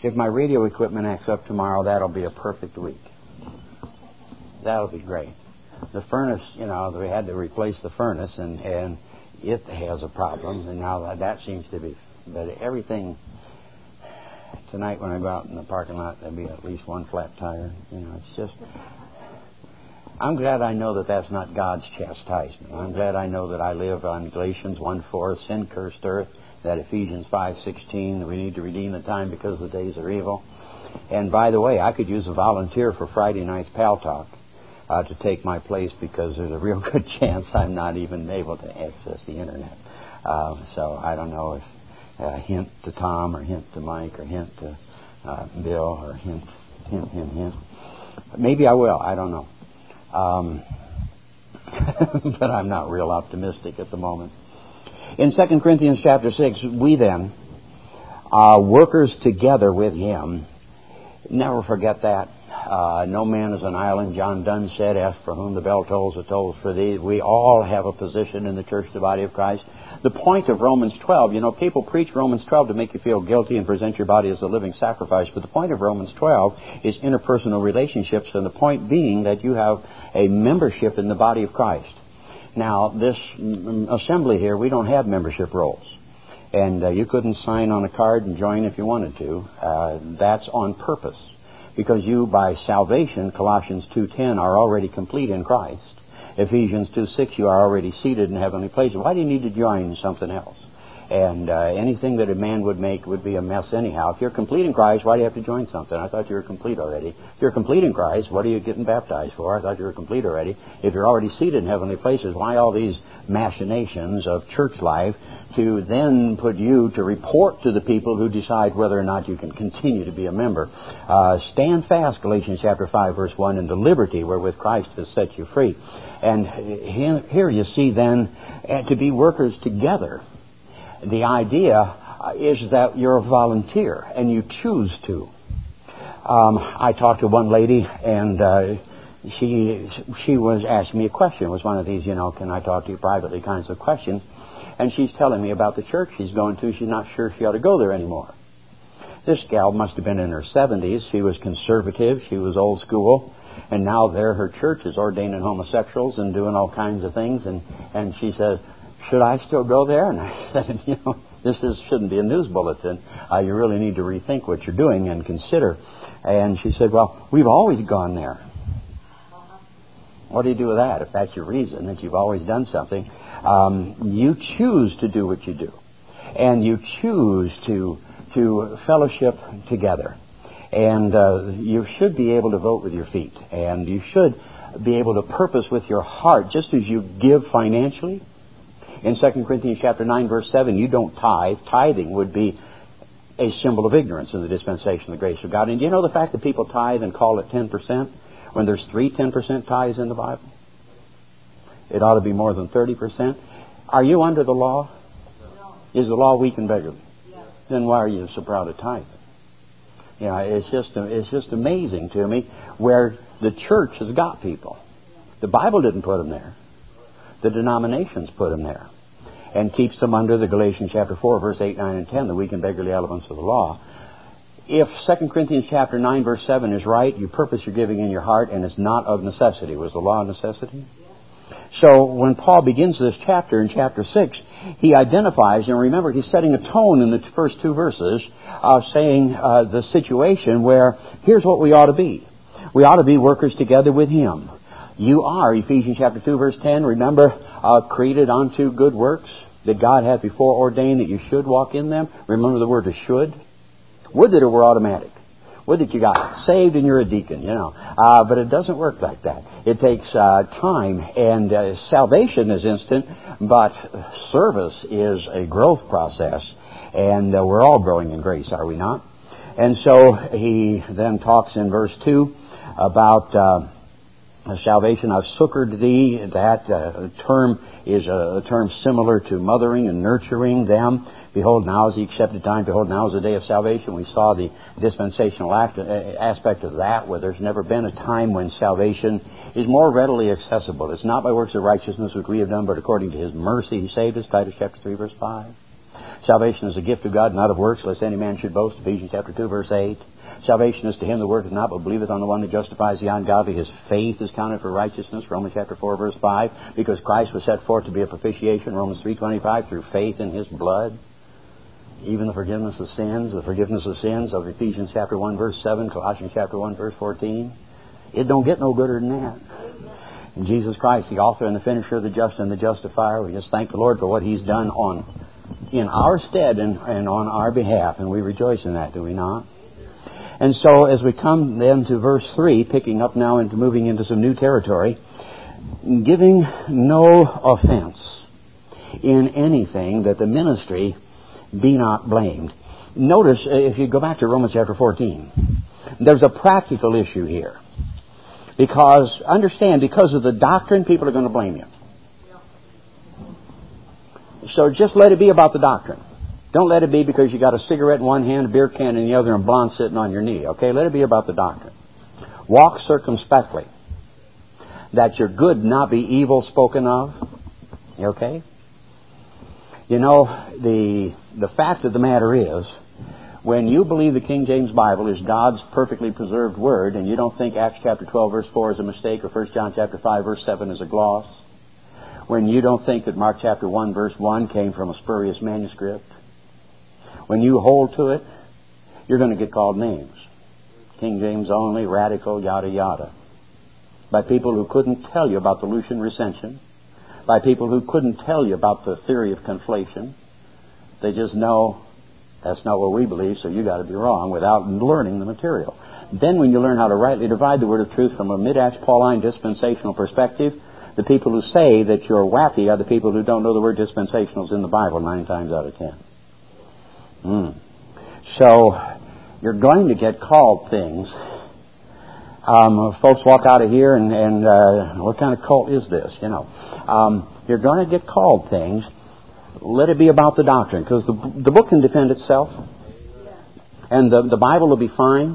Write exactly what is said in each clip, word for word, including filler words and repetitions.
If my radio equipment acts up tomorrow, that'll be a perfect week. That'll be great. The furnace, you know, we had to replace the furnace, and, and it has a problem, and now that, that seems to be... But everything... Tonight when I go out in the parking lot, there'll be at least one flat tire. You know, it's just... I'm glad I know that that's not God's chastisement. I'm glad I know that I live on Galatians one four, sin-cursed earth, that Ephesians five sixteen, that we need to redeem the time because the days are evil. And by the way, I could use a volunteer for Friday night's Pal Talk uh, to take my place, because there's a real good chance I'm not even able to access the Internet. Uh, so I don't know if uh, hint to Tom, or hint to Mike, or hint to uh, Bill, or hint, hint, hint, hint. Maybe I will. I don't know. Um, but I'm not real optimistic at the moment. In Second Corinthians chapter six, we then are workers together with Him. Never forget that. Uh, no man is an island. John Donne said, "Ask for whom the bell tolls, it tolls for thee." We all have a position in the church, the body of Christ. The point of Romans twelve, you know, people preach Romans twelve to make you feel guilty and present your body as a living sacrifice. But the point of Romans twelve is interpersonal relationships, and the point being that you have a membership in the body of Christ. Now, this assembly here, we don't have membership rolls. And uh, you couldn't sign on a card and join if you wanted to. Uh, that's on purpose. Because you, by salvation, Colossians two ten, are already complete in Christ. Ephesians two six, you are already seated in heavenly places. Why do you need to join something else? And uh, anything that a man would make would be a mess anyhow. If you're complete in Christ, why do you have to join something? I thought you were complete already. If you're complete in Christ, what are you getting baptized for? I thought you were complete already. If you're already seated in heavenly places, why all these machinations of church life to then put you to report to the people who decide whether or not you can continue to be a member? Uh, stand fast, Galatians chapter five, verse one, in the liberty wherewith Christ has set you free. And here you see then uh, to be workers together. The idea is that you're a volunteer and you choose to. Um, I talked to one lady, and uh, she she was asking me a question. It was one of these, you know, can I talk to you privately kinds of questions. And she's telling me about the church she's going to. She's not sure she ought to go there anymore. This gal must have been in her seventies. She was conservative. She was old school. And now there her church is ordaining homosexuals and doing all kinds of things. And, and she says, should I still go there? And I said, you know, this is, shouldn't be a news bulletin. Uh, you really need to rethink what you're doing and consider. And she said, well, we've always gone there. What do you do with that? If that's your reason, that you've always done something, um, you choose to do what you do. And you choose to, to fellowship together. And uh, you should be able to vote with your feet. And you should be able to purpose with your heart, just as you give financially. In Second Corinthians chapter nine, verse seven, you don't tithe. Tithing would be a symbol of ignorance in the dispensation of the grace of God. And do you know the fact that people tithe and call it ten percent when there's three ten percent tithes in the Bible? It ought to be more than thirty percent. Are you under the law? No. Is the law weak and beggarly? Yes. Then why are you so proud of tithing? You know, it's just, it's just amazing to me where the church has got people. The Bible didn't put them there. The denominations put them there, and keeps them under the Galatians chapter four, verse eight, nine, and ten, the weak and beggarly elements of the law. If Second Corinthians chapter nine, verse seven is right, you purpose your giving in your heart, and it's not of necessity. Was the law of necessity? So when Paul begins this chapter in chapter six, he identifies, and remember, he's setting a tone in the first two verses, uh, saying uh, the situation where here's what we ought to be. We ought to be workers together with Him. You are, Ephesians chapter two, verse ten, remember, uh, created unto good works that God hath before ordained that you should walk in them. Remember the word is should. Would that it were automatic. Would that you got saved and you're a deacon, you know. Uh, but it doesn't work like that. It takes uh, time, and uh, salvation is instant, but service is a growth process. And uh, we're all growing in grace, are we not? And so he then talks in verse two about... Uh, Salvation, I've succored thee. That uh, term is a, a term similar to mothering and nurturing them. Behold, now is the accepted time. Behold, now is the day of salvation. We saw the dispensational act, uh, aspect of that, where there's never been a time when salvation is more readily accessible. It's not by works of righteousness which we have done, but according to His mercy He saved us. Titus chapter three, verse five. Salvation is a gift of God, not of works, lest any man should boast. Ephesians chapter two, verse eight. Salvation is to him that worketh not, but believeth on the one that justifies the ungodly. His faith is counted for righteousness. Romans chapter four, verse five. Because Christ was set forth to be a propitiation. Romans three twenty-five. Through faith in His blood. Even the forgiveness of sins. The forgiveness of sins of Ephesians chapter one, verse seven. Colossians chapter one, verse fourteen. It don't get no gooder than that. And Jesus Christ, the author and the finisher of the just and the justifier. We just thank the Lord for what He's done on in our stead and, and on our behalf. And we rejoice in that, do we not? And so as we come then to verse three, picking up now into moving into some new territory, giving no offense in anything, that the ministry be not blamed. Notice, if you go back to Romans chapter fourteen, there's a practical issue here. Because, understand, because of the doctrine, people are going to blame you. So just let it be about the doctrine. Don't let it be because you got a cigarette in one hand, a beer can in the other, and blonde sitting on your knee. Okay, let it be about the doctrine. Walk circumspectly, that your good not be evil spoken of. Okay? You know, the the fact of the matter is, when you believe the King James Bible is God's perfectly preserved Word, and you don't think Acts chapter twelve, verse four is a mistake, or First John chapter five, verse seven is a gloss, when you don't think that Mark chapter one, verse one came from a spurious manuscript, when you hold to it, you're going to get called names. King James only, radical, yada, yada. By people who couldn't tell you about the Lucian recension. By people who couldn't tell you about the theory of conflation. They just know that's not what we believe, so you got to be wrong, without learning the material. Then when you learn how to rightly divide the word of truth from a mid-Acts Pauline dispensational perspective, the people who say that you're wacky are the people who don't know the word dispensational is in the Bible nine times out of ten. Mm. So, you're going to get called things. Um, folks walk out of here and, and uh, what kind of cult is this, you know? Um, you're going to get called things. Let it be about the doctrine, because the, the book can defend itself. And the, the Bible will be fine.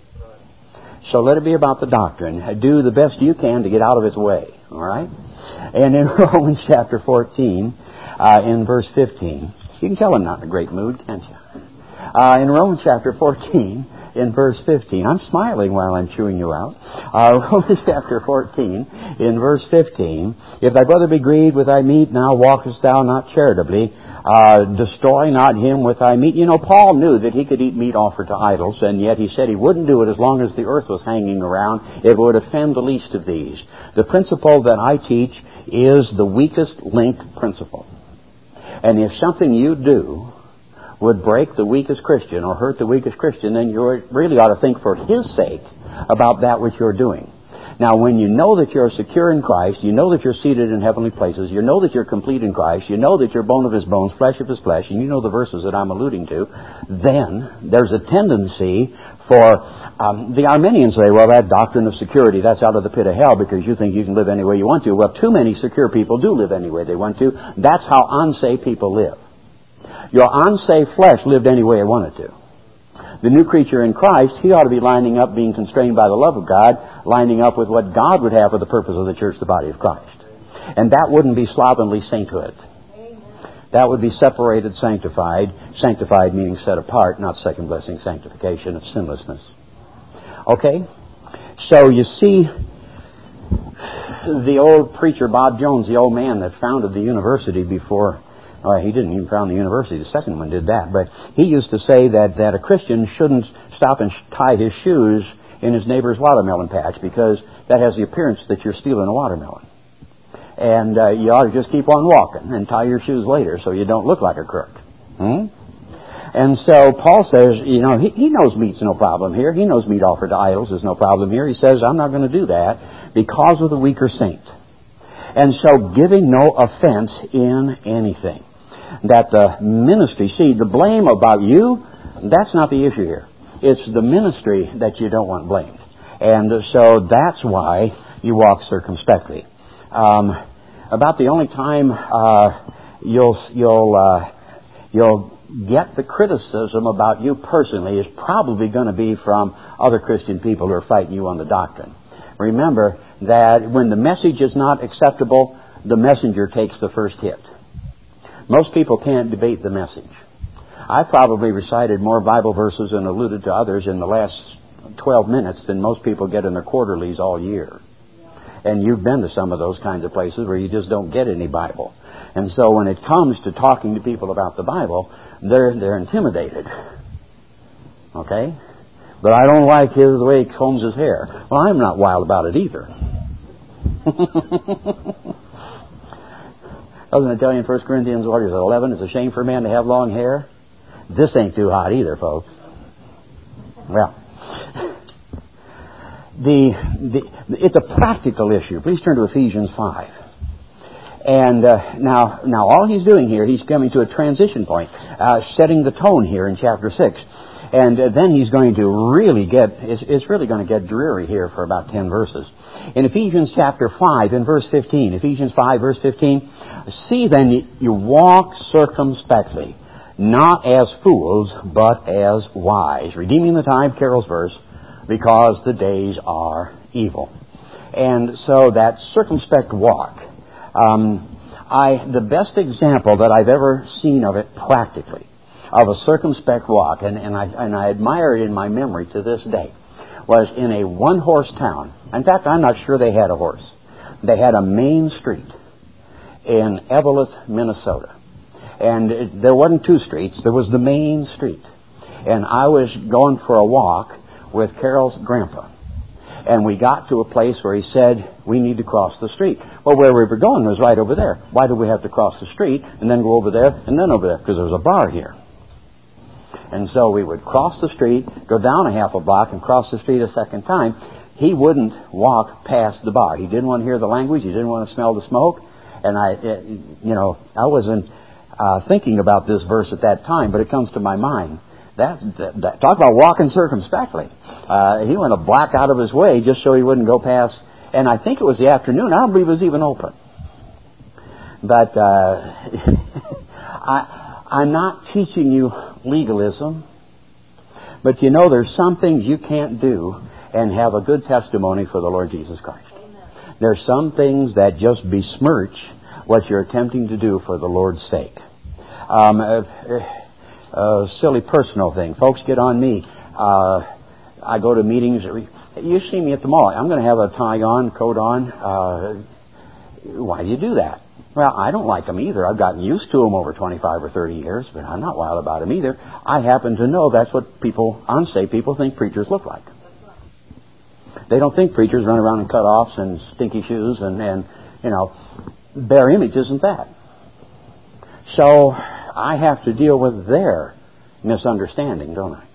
So let it be about the doctrine. Do the best you can to get out of its way. All right? And in Romans chapter fourteen, uh, in verse fifteen, you can tell I'm not in a great mood, can't you? Uh, in Romans chapter fourteen, in verse fifteen, I'm smiling while I'm chewing you out. Uh, Romans chapter fourteen, in verse fifteen, if thy brother be grieved with thy meat, now walkest thou not charitably, uh, destroy not him with thy meat. You know, Paul knew that he could eat meat offered to idols, and yet he said he wouldn't do it as long as the earth was hanging around. It would offend the least of these. The principle that I teach is the weakest link principle. And if something you do would break the weakest Christian or hurt the weakest Christian, then you really ought to think for his sake about that which you're doing. Now, when you know that you're secure in Christ, you know that you're seated in heavenly places, you know that you're complete in Christ, you know that you're bone of His bones, flesh of His flesh, and you know the verses that I'm alluding to, then there's a tendency for um, the Arminians say, well, that doctrine of security, that's out of the pit of hell because you think you can live any way you want to. Well, too many secure people do live any way they want to. That's how unsaved people live. Your unsaved flesh lived any way it wanted to. The new creature in Christ, he ought to be lining up, being constrained by the love of God, lining up with what God would have for the purpose of the church, the body of Christ. And that wouldn't be slovenly sainthood. That would be separated, sanctified. Sanctified meaning set apart, not second blessing sanctification of sinlessness. Okay? So you see, the old preacher, Bob Jones, the old man that founded the university before... Uh, he didn't even found the university. The second one did that. But he used to say that, that a Christian shouldn't stop and sh- tie his shoes in his neighbor's watermelon patch because that has the appearance that you're stealing a watermelon. And uh, you ought to just keep on walking and tie your shoes later so you don't look like a crook. Hmm? And so Paul says, you know, he, he knows meat's no problem here. He knows meat offered to idols is no problem here. He says, I'm not going to do that because of the weaker saint. And so giving no offense in anything. That the ministry, see, the blame about you, that's not the issue here. It's the ministry that you don't want blamed. And so that's why you walk circumspectly. Um, about the only time uh, you'll you'll uh, you'll get the criticism about you personally is probably going to be from other Christian people who are fighting you on the doctrine. Remember that when the message is not acceptable, the messenger takes the first hit. Most people can't debate the message. I probably recited more Bible verses and alluded to others in the last twelve minutes than most people get in their quarterlies all year. And you've been to some of those kinds of places where you just don't get any Bible. And so when it comes to talking to people about the Bible, they're they're intimidated. Okay? But I don't like his the way he combs his hair. Well, I'm not wild about it either. Doesn't it tell you in First Corinthians what is it, eleven, it's a shame for a man to have long hair? This ain't too hot either, folks. Well, the, the it's a practical issue. Please turn to Ephesians five. And uh, now, now all he's doing here, he's coming to a transition point, uh, setting the tone here in chapter six. And uh, then he's going to really get, it's, it's really going to get dreary here for about ten verses. In Ephesians chapter five, in verse fifteen, Ephesians five, verse fifteen, see then you walk circumspectly, not as fools, but as wise, redeeming the time, Carol's verse, because the days are evil. And so that circumspect walk, um, I the best example that I've ever seen of it practically, of a circumspect walk, and, and, I, and I admire it in my memory to this day, was in a one-horse town. In fact, I'm not sure they had a horse. They had a main street in Eveleth, Minnesota. And it, there wasn't two streets, there was the main street. And I was going for a walk with Carol's grandpa. And we got to a place where he said, we need to cross the street. Well, where we were going was right over there. Why do we have to cross the street and then go over there and then over there? Because there was a bar here. And so we would cross the street, go down a half a block, and cross the street a second time. He wouldn't walk past the bar. He didn't want to hear the language. He didn't want to smell the smoke. And I, you know, I wasn't uh, thinking about this verse at that time, but it comes to my mind. That, that, that talk about walking circumspectly. Uh, he went a block out of his way just so he wouldn't go past. And I think it was the afternoon. I don't believe it was even open. But uh, I, I'm not teaching you legalism. But you know, there's some things you can't do and have a good testimony for the Lord Jesus Christ. Amen. There's some things that just besmirch what you're attempting to do for the Lord's sake. Um, uh, a silly personal thing. Folks get on me. Uh, I go to meetings. You see me at the mall. I'm going to have a tie on, coat on. Uh, why do you do that? Well, I don't like them either. I've gotten used to them over twenty-five or thirty years, but I'm not wild about them either. I happen to know that's what people, unsaved people, think preachers look like. They don't think preachers run around in cut-offs and stinky shoes and, and, you know, their image isn't that. So I have to deal with their misunderstanding, don't I?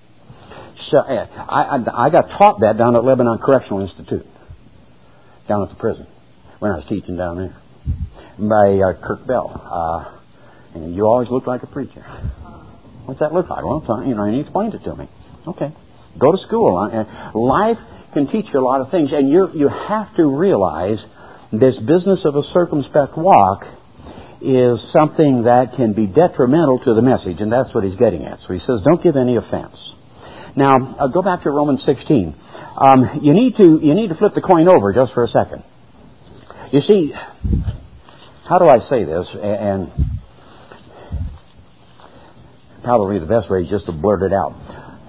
So I, I, I got taught that down at Lebanon Correctional Institute, down at the prison, when I was teaching down there, by uh, Kirk Bell. Uh, and you always look like a preacher. What's that look like? Well, you know, and he explained it to me. Okay, go to school. And life can teach you a lot of things, and you you have to realize this business of a circumspect walk is something that can be detrimental to the message, and that's what he's getting at. So he says, don't give any offense. Now, I'll go back to Romans sixteen. Um, you need to you need to flip the coin over just for a second. You see, how do I say this? And probably the best way is just to blurt it out.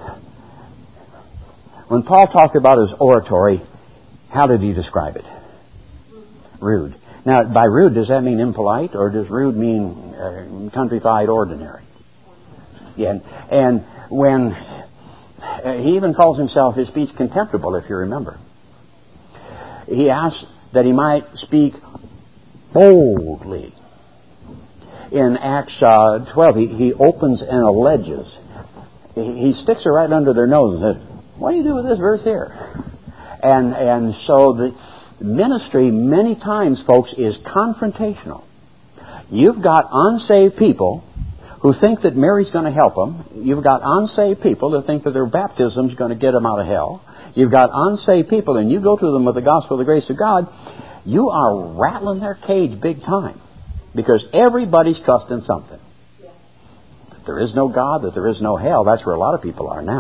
When Paul talked about his oratory, how did he describe it? Rude. Now, by rude, does that mean impolite, or does rude mean uh, countrified, ordinary? Yeah. And when uh, he even calls himself his speech contemptible, if you remember, he asks that he might speak boldly. In Acts uh, twelve, he, he opens and alleges. He, he sticks it right under their nose and says, "What do you do with this verse here?" And and so the ministry, many times, folks, is confrontational. You've got unsaved people who think that Mary's going to help them. You've got unsaved people that think that their baptism is going to get them out of hell. You've got unsaved people, and you go to them with the gospel of the grace of God, you are rattling their cage big time. Because everybody's trusting something. That there is no God, that there is no hell. That's where a lot of people are now.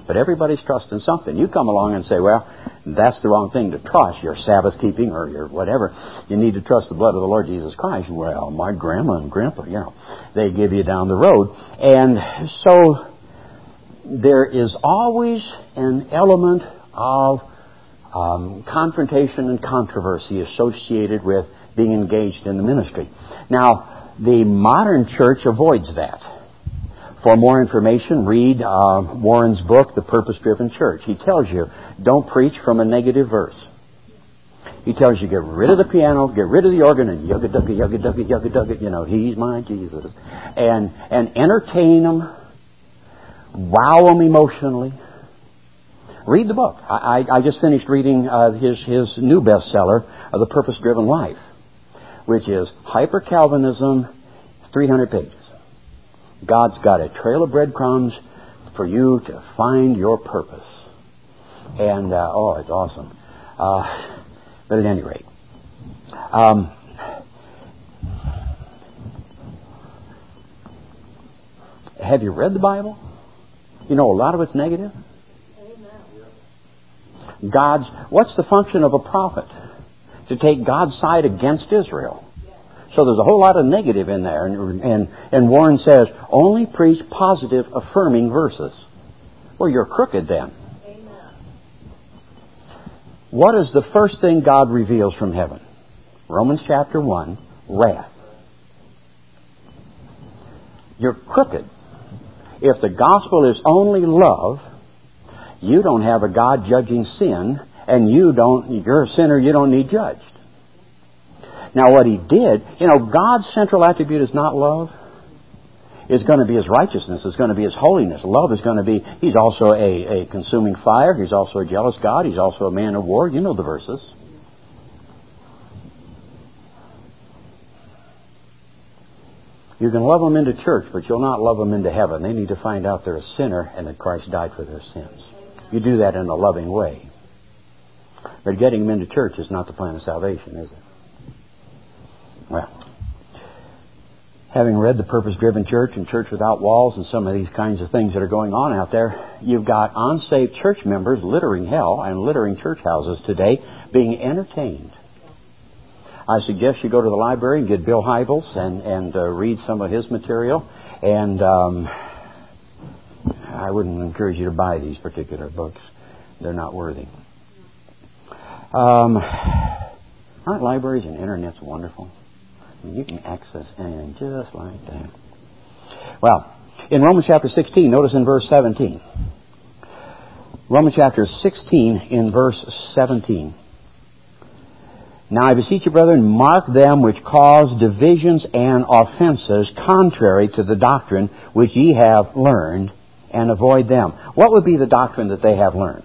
But everybody's trusting something. You come along and say, well, that's the wrong thing to trust, your Sabbath keeping or your whatever. You need to trust the blood of the Lord Jesus Christ. Well, my grandma and grandpa, you know, they give you down the road. And so there is always an element of um, confrontation and controversy associated with being engaged in the ministry. Now, the modern church avoids that. For more information, read uh, Warren's book, The Purpose-Driven Church. He tells you, don't preach from a negative verse. He tells you, get rid of the piano, get rid of the organ, and yugga-dugga, yugga-dugga, yugga-dugga, you know, He's my Jesus. And, and entertain them, wow them emotionally. Read the book. I, I, I just finished reading uh, his, his new bestseller, uh, The Purpose-Driven Life, which is Hyper-Calvinism, three hundred pages. God's got a trail of breadcrumbs for you to find your purpose. And, uh, oh, it's awesome. Uh, but at any rate, um, have you read the Bible? You know, a lot of it's negative. God's, what's the function of a prophet? To take God's side against Israel. So there's a whole lot of negative in there. And, and, and Warren says, only preach positive, affirming verses. Well, you're crooked then. Amen. What is the first thing God reveals from heaven? Romans chapter one, wrath. You're crooked. If the gospel is only love, you don't have a God judging sin, and you don't, you're a sinner, you don't need judged. Now what He did, you know, God's central attribute is not love. It's going to be His righteousness. It's going to be His holiness. Love is going to be, He's also a, a consuming fire. He's also a jealous God. He's also a man of war. You know the verses. You can love them into church, but you'll not love them into heaven. They need to find out they're a sinner and that Christ died for their sins. You do that in a loving way. But getting them into church is not the plan of salvation, is it? Well, having read The Purpose-Driven Church and Church Without Walls and some of these kinds of things that are going on out there, you've got unsaved church members littering hell and littering church houses today, being entertained. I suggest you go to the library and get Bill Hybels and, and uh, read some of his material. And um, I wouldn't encourage you to buy these particular books. They're not worthy. Um, aren't libraries and internet's wonderful? You can access anything just like that. Well, in Romans chapter sixteen, notice in verse seventeen. Romans chapter sixteen in verse seventeen. Now I beseech you, brethren, mark them which cause divisions and offenses contrary to the doctrine which ye have learned, and avoid them. What would be the doctrine that they have learned?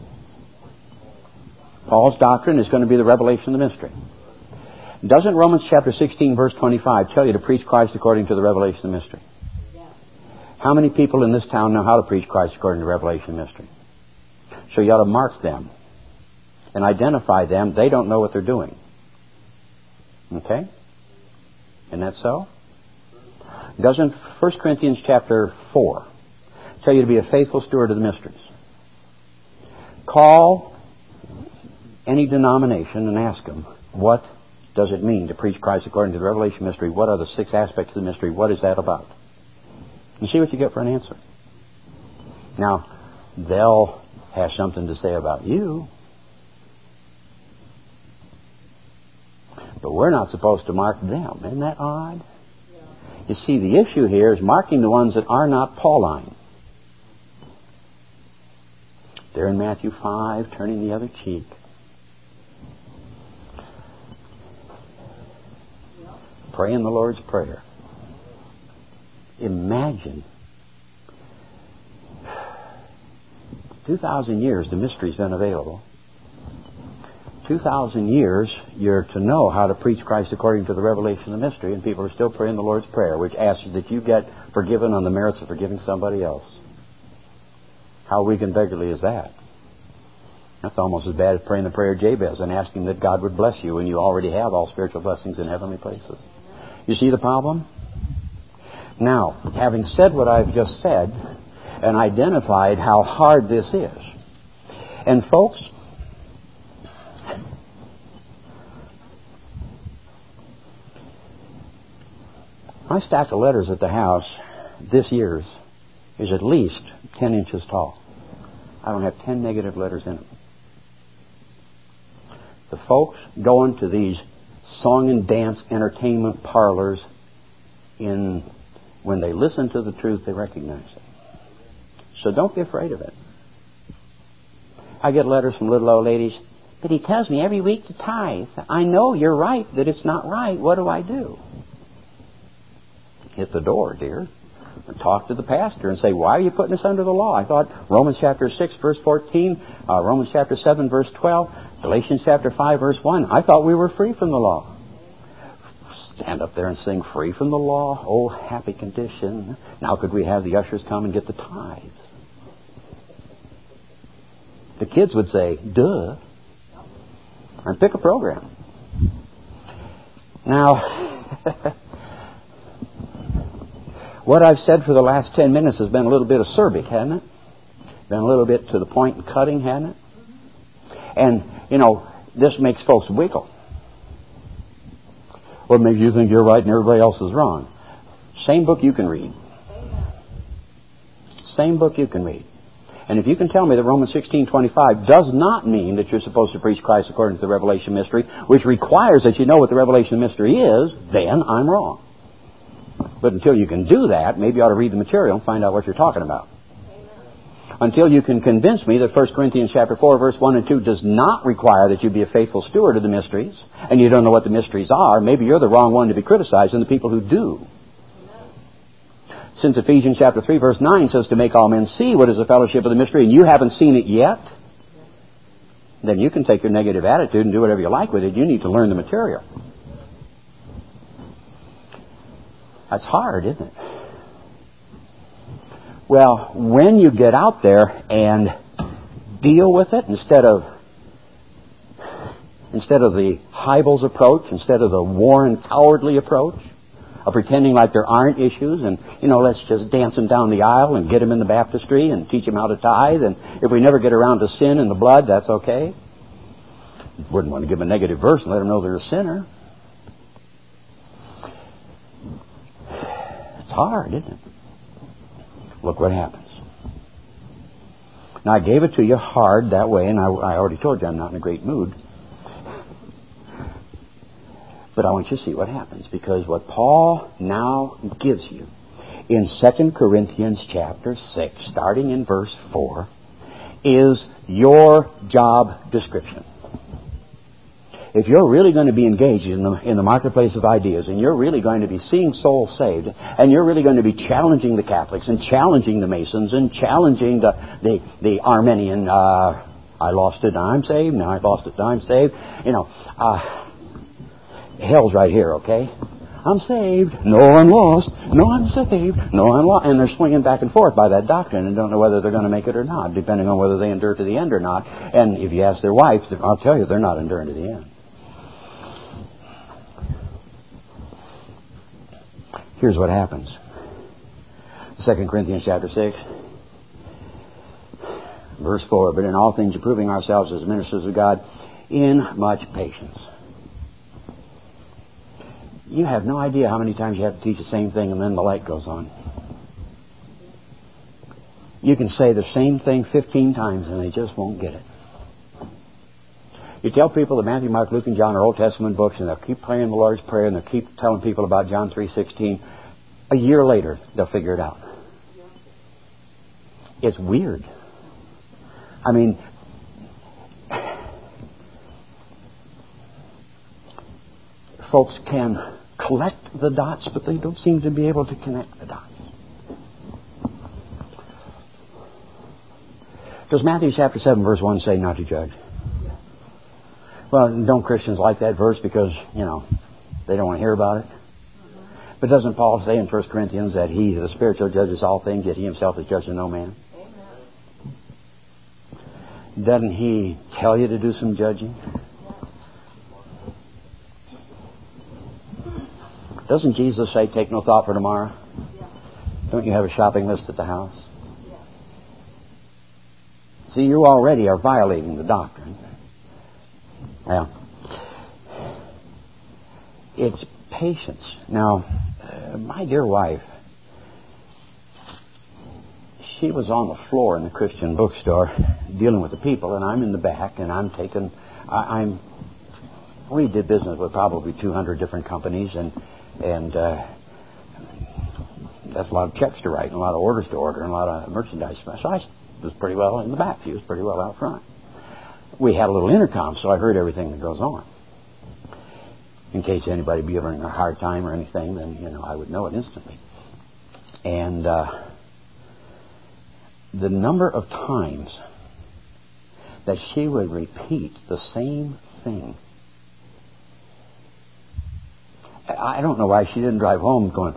Paul's doctrine is going to be the revelation of the mystery. Doesn't Romans chapter sixteen, verse twenty-five tell you to preach Christ according to the revelation of the mystery? Yeah. How many people in this town know how to preach Christ according to the revelation of the mystery? So you ought to mark them and identify them. They don't know what they're doing. Okay? Isn't that so? Doesn't First Corinthians chapter four tell you to be a faithful steward of the mysteries? Call any denomination and ask them, what does it mean to preach Christ according to the revelation mystery? What are the six aspects of the mystery? What is that about? And see what you get for an answer. Now, they'll have something to say about you. But we're not supposed to mark them. Isn't that odd? Yeah. You see, the issue here is marking the ones that are not Pauline. They're in Matthew five, turning the other cheek. Praying the Lord's Prayer. Imagine. Two thousand years the mystery's been available. Two thousand years you're to know how to preach Christ according to the revelation of the mystery, and people are still praying the Lord's Prayer, which asks that you get forgiven on the merits of forgiving somebody else. How weak and beggarly is that? That's almost as bad as praying the prayer of Jabez and asking that God would bless you when you already have all spiritual blessings in heavenly places. You see the problem? Now, having said what I've just said, and identified how hard this is. And folks, my stack of letters at the house this year's is at least ten inches tall. I don't have ten negative letters in it. The folks going to these song and dance entertainment parlors, in when they listen to the truth, they recognize it. So don't be afraid of it. I get letters from little old ladies, but he tells me every week to tithe. I know you're right that it's not right. What do I do? Hit the door, dear. And talk to the pastor and say, why are you putting us under the law? I thought Romans chapter six, verse fourteen, uh, Romans chapter seven, verse twelve, Galatians chapter five, verse one. I thought we were free from the law. Stand up there and sing free from the law. Oh, happy condition. Now could we have the ushers come and get the tithes? The kids would say, duh. And pick a program. Now, what I've said for the last ten minutes has been a little bit acerbic, hasn't it? Been a little bit to the point and cutting, hasn't it? And, you know, this makes folks wiggle. What makes you think you're right and everybody else is wrong? Same book you can read. Same book you can read. And if you can tell me that Romans sixteen twenty-five does not mean that you're supposed to preach Christ according to the revelation mystery, which requires that you know what the revelation mystery is, then I'm wrong. But until you can do that, maybe you ought to read the material and find out what you're talking about. Until you can convince me that First Corinthians chapter four, verse one and two does not require that you be a faithful steward of the mysteries, and you don't know what the mysteries are, maybe you're the wrong one to be criticizing the people who do. Since Ephesians chapter three, verse nine says to make all men see what is the fellowship of the mystery, and you haven't seen it yet, then you can take your negative attitude and do whatever you like with it. You need to learn the material. That's hard, isn't it? Well, when you get out there and deal with it instead of instead of the Hybels approach, instead of the Warren cowardly approach of pretending like there aren't issues and, you know, let's just dance them down the aisle and get them in the baptistry and teach them how to tithe, and if we never get around to sin and the blood, that's okay. Wouldn't want to give them a negative verse and let them know they're a sinner. It's hard, isn't it? Look what happens. Now, I gave it to you hard that way, and I, I already told you I'm not in a great mood. But I want you to see what happens, because what Paul now gives you in Second Corinthians chapter six, starting in verse four, is your job description. If you're really going to be engaged in the, in the marketplace of ideas, and you're really going to be seeing souls saved, and you're really going to be challenging the Catholics and challenging the Masons and challenging the, the, the Arminian, uh, I lost it, I'm saved, now I lost it, I'm saved, you know, uh, hell's right here, okay? I'm saved, no, I'm lost, no, I'm saved, no, I'm lost. And they're swinging back and forth by that doctrine and don't know whether they're going to make it or not, depending on whether they endure to the end or not. And if you ask their wife, I'll tell you, they're not enduring to the end. Here's what happens. Second Corinthians chapter six, verse four, but in all things approving ourselves as ministers of God in much patience. You have no idea how many times you have to teach the same thing and then the light goes on. You can say the same thing fifteen times and they just won't get it. You tell people that Matthew, Mark, Luke, and John are Old Testament books, and they'll keep praying the Lord's Prayer, and they'll keep telling people about John three sixteen. A year later, they'll figure it out. It's weird. I mean, folks can collect the dots, but they don't seem to be able to connect the dots. Does Matthew chapter seven, verse one say not to judge? Well, don't Christians like that verse because, you know, they don't want to hear about it? But doesn't Paul say in First Corinthians that he, the spiritual, judges all things, yet he himself is judged of no man? Amen. Doesn't he tell you to do some judging? Doesn't Jesus say, take no thought for tomorrow? Don't you have a shopping list at the house? See, you already are violating the doctrine. Well, it's patience. Now, uh, my dear wife, she was on the floor in the Christian bookstore dealing with the people, and I'm in the back, and I'm taking, I, I'm, we did business with probably two hundred different companies, and, and, uh, that's a lot of checks to write, and a lot of orders to order, and a lot of merchandise. So I was pretty well in the back. She was pretty well out front. We had a little intercom, so I heard everything that goes on. In case anybody be giving her a hard time or anything, then, you know, I would know it instantly. And uh, the number of times that she would repeat the same thing. I don't know why she didn't drive home going...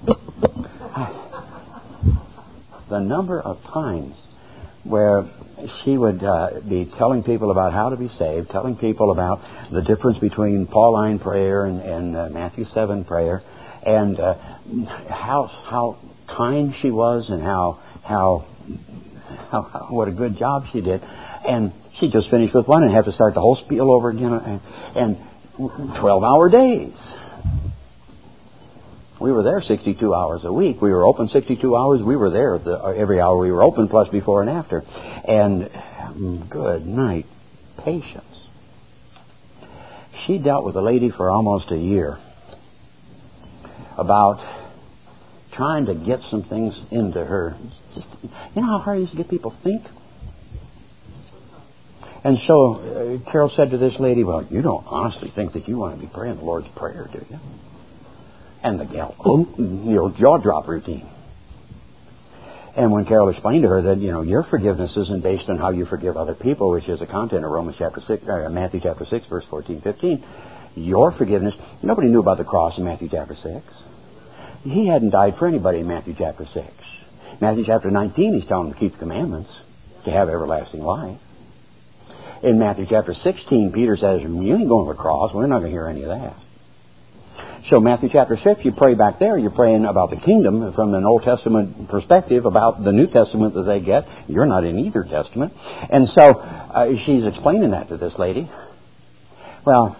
The number of times where she would uh, be telling people about how to be saved, telling people about the difference between Pauline prayer and, and uh, Matthew seven prayer, and uh, how how kind she was, and how, how how what a good job she did. And she just finished with one and had to start the whole spiel over again, and, and twelve-hour days. We were there sixty-two hours a week. We were open sixty-two hours. We were there the, every hour we were open, plus before and after. And um, good night, patience. She dealt with a lady for almost a year about trying to get some things into her. Just, you know how hard it is to get people to think? And so uh, Carol said to this lady, well, you don't honestly think that you want to be praying the Lord's Prayer, do you? And the gal, you know, jaw drop routine. And when Carol explained to her that, you know, your forgiveness isn't based on how you forgive other people, which is the content of Romans chapter six, uh, Matthew chapter six, verse fourteen, fifteen. Your forgiveness, nobody knew about the cross in Matthew chapter six. He hadn't died for anybody in Matthew chapter six. Matthew chapter nineteen, he's telling them to keep the commandments, to have everlasting life. In Matthew chapter sixteen, Peter says, you ain't going to the cross. We're not going to hear any of that. So Matthew chapter six, you pray back there, you're praying about the kingdom from an Old Testament perspective, about the New Testament that they get. You're not in either testament. And so uh, she's explaining that to this lady. Well,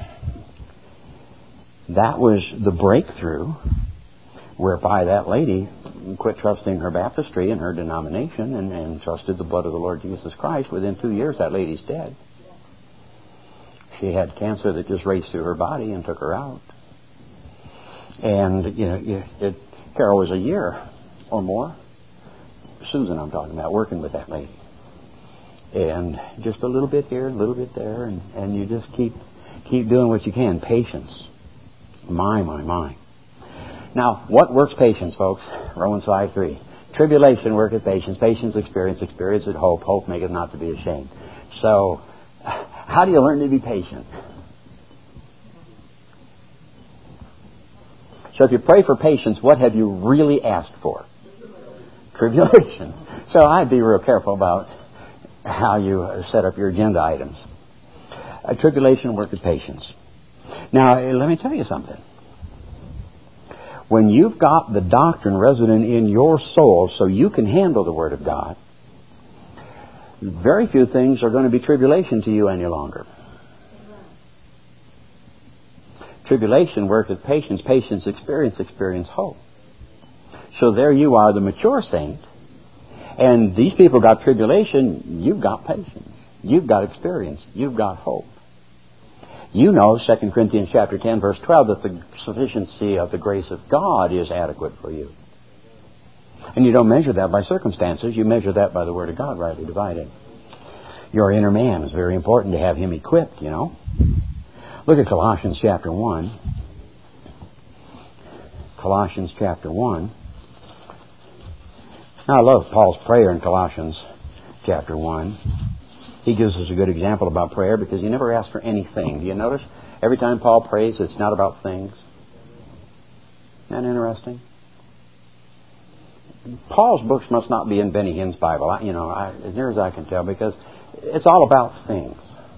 that was the breakthrough whereby that lady quit trusting her baptistry and her denomination and, and trusted the blood of the Lord Jesus Christ. Within two years, that lady's dead. She had cancer that just raced through her body and took her out. And, you know, it, it, Carol was a year or more, Susan I'm talking about, working with that lady. And just a little bit here, a little bit there, and, and you just keep keep doing what you can. Patience. My, my, my. Now, what works patience, folks? Romans five three. Tribulation worketh patience, patience experience, experience at hope, hope maketh not to be ashamed. So, how do you learn to be patient? So if you pray for patience, what have you really asked for? Tribulation. So I'd be real careful about how you set up your agenda items. A tribulation worketh patience. Now, let me tell you something. When you've got the doctrine resident in your soul so you can handle the Word of God, very few things are going to be tribulation to you any longer. Tribulation worketh patience, patience experience, experience hope. So there you are, the mature saint, and these people got tribulation, you've got patience, you've got experience, you've got hope. You know, Second Corinthians chapter ten, verse twelve, that the sufficiency of the grace of God is adequate for you. And you don't measure that by circumstances, you measure that by the Word of God rightly divided. Your inner man is very important to have him equipped, you know. Look at Colossians chapter one. Colossians chapter one. Now, I love Paul's prayer in Colossians chapter one. He gives us a good example about prayer because he never asks for anything. Do you notice? Every time Paul prays, it's not about things. Isn't that interesting? Paul's books must not be in Benny Hinn's Bible, I, you know, I, as near as I can tell, because it's all about things.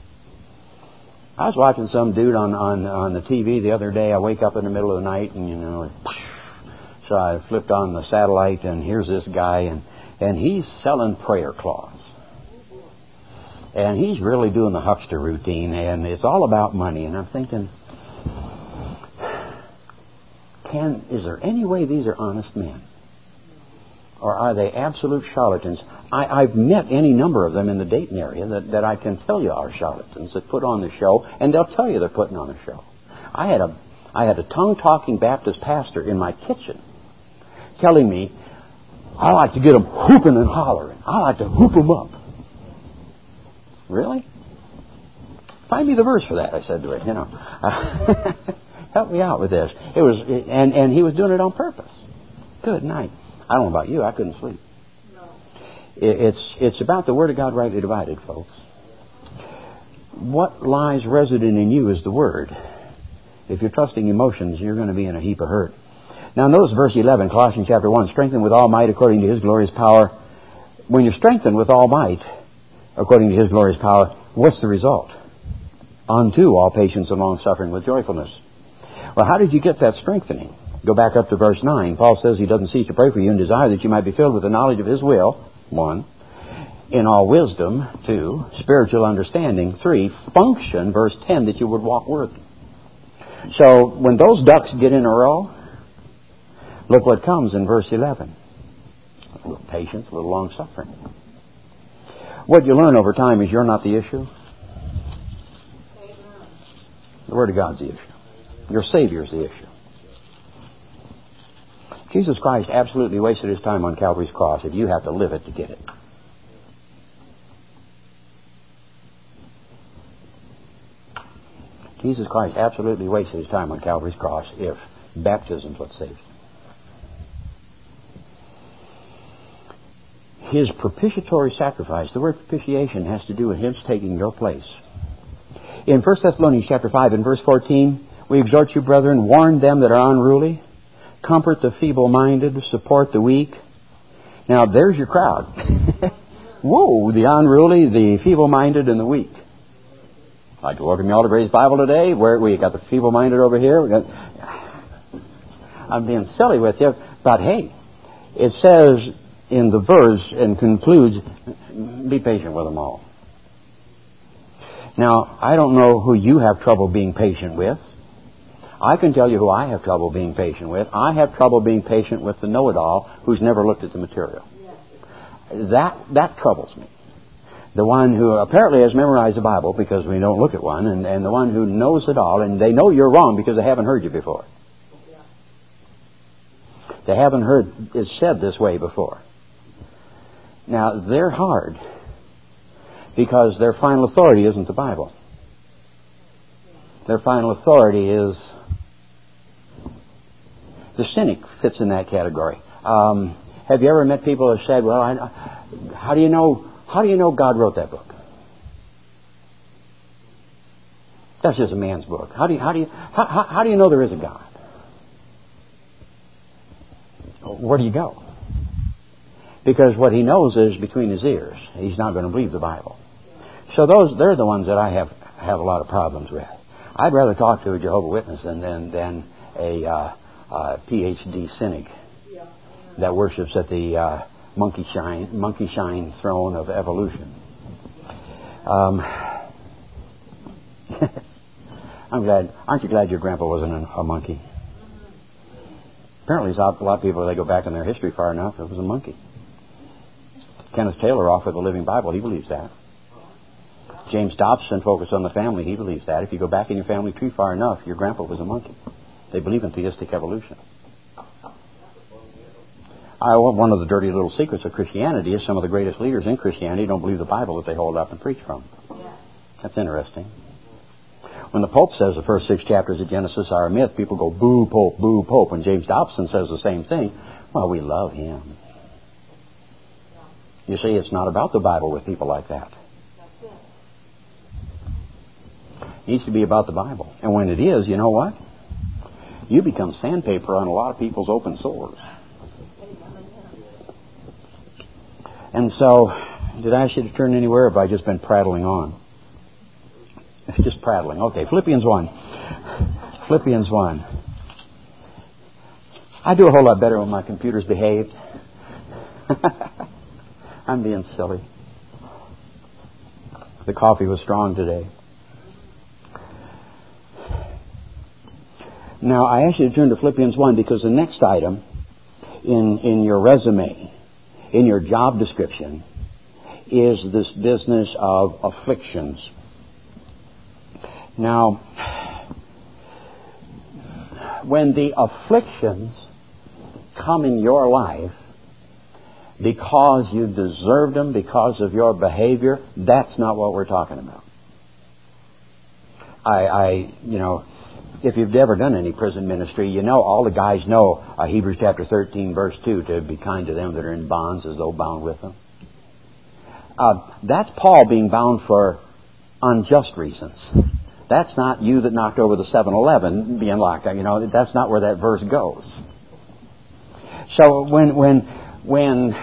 I was watching some dude on, on, on the T V the other day. I wake up in the middle of the night and, you know, so I flipped on the satellite and here's this guy and, and he's selling prayer cloths. And he's really doing the huckster routine, and it's all about money. And I'm thinking, can is there any way these are honest men? Or are they absolute charlatans? I, I've met any number of them in the Dayton area that, that I can tell you are charlatans that put on the show, and they'll tell you they're putting on a show. I had a I had a tongue-talking Baptist pastor in my kitchen telling me, I like to get them whooping and hollering. I like to whoop them up. Really? Find me the verse for that, I said to him. You know, uh, help me out with this. It was, and and he was doing it on purpose. Good night. I don't know about you. I couldn't sleep. No. It, it's it's about the Word of God rightly divided, folks. What lies resident in you is the Word. If you're trusting emotions, you're going to be in a heap of hurt. Now notice verse eleven, Colossians chapter one, strengthened with all might according to His glorious power. When you're strengthened with all might according to His glorious power, what's the result? Unto all patience and long suffering with joyfulness. Well, how did you get that strengthening? Go back up to verse nine. Paul says he doesn't cease to pray for you and desire that you might be filled with the knowledge of His will, one. In all wisdom, two. Spiritual understanding, three. Function, verse ten, that you would walk worthy. So, when those ducks get in a row, look what comes in verse eleven. A little patience, a little long suffering. What you learn over time is you're not the issue. The Word of God's the issue. Your Savior's the issue. Jesus Christ absolutely wasted His time on Calvary's cross if you have to live it to get it. Jesus Christ absolutely wasted His time on Calvary's cross if baptism is what saves Him. His propitiatory sacrifice, the word propitiation has to do with Him taking your place. In First Thessalonians chapter five and verse fourteen, we exhort you, brethren, warn them that are unruly, comfort the feeble-minded, support the weak. Now, there's your crowd. Whoa, the unruly, the feeble-minded, and the weak. I'd like to welcome you all to Grace Bible today. Where we got the feeble-minded over here. We got, I'm being silly with you, but hey, it says in the verse and concludes, be patient with them all. Now, I don't know who you have trouble being patient with. I can tell you who I have trouble being patient with. I have trouble being patient with the know-it-all who's never looked at the material. That that troubles me. The one who apparently has memorized the Bible because we don't look at one, and, and the one who knows it all, and they know you're wrong because they haven't heard you before. They haven't heard it said this way before. Now, they're hard because their final authority isn't the Bible. Their final authority is the cynic fits in that category. Um, have you ever met people who have said, well, I, how do you know how do you know God wrote that book? That's just a man's book. How do you how do you how, how, how do you know there is a God? Where do you go? Because what he knows is between his ears. He's not going to believe the Bible. So those they're the ones that I have, have a lot of problems with. I'd rather talk to a Jehovah's Witness than than, than a uh, uh, P H D cynic that worships at the uh, monkey shine monkey shine throne of evolution. Um, I'm glad. Aren't you glad your grandpa wasn't a, a monkey? Apparently, a lot of people, they go back in their history far enough, it was a monkey. Kenneth Taylor offered the Living Bible. He believes that. James Dobson focused on the family. He believes that. If you go back in your family tree far enough, your grandpa was a monkey. They believe in theistic evolution. I, one of the dirty little secrets of Christianity is some of the greatest leaders in Christianity don't believe the Bible that they hold up and preach from. That's interesting. When the Pope says the first six chapters of Genesis are a myth, people go, boo, Pope, boo, Pope. When James Dobson says the same thing, well, we love him. You see, it's not about the Bible with people like that. It needs to be about the Bible. And when it is, you know what? You become sandpaper on a lot of people's open sores. And so, did I ask you to turn anywhere, or have I just been prattling on? Just prattling. Okay, Philippians one. Philippians one. I do a whole lot better when my computer's behaved. I'm being silly. The coffee was strong today. Now, I ask you to turn to Philippians one because the next item in, in your resume, in your job description, is this business of afflictions. Now, when the afflictions come in your life because you deserved them, because of your behavior, that's not what we're talking about. I, I you know, if you've ever done any prison ministry, you know, all the guys know uh, Hebrews chapter thirteen, verse two, to be kind to them that are in bonds as though bound with them. Uh, that's Paul being bound for unjust reasons. That's not you that knocked over the seven eleven being locked. You know, that's not where that verse goes. So when when when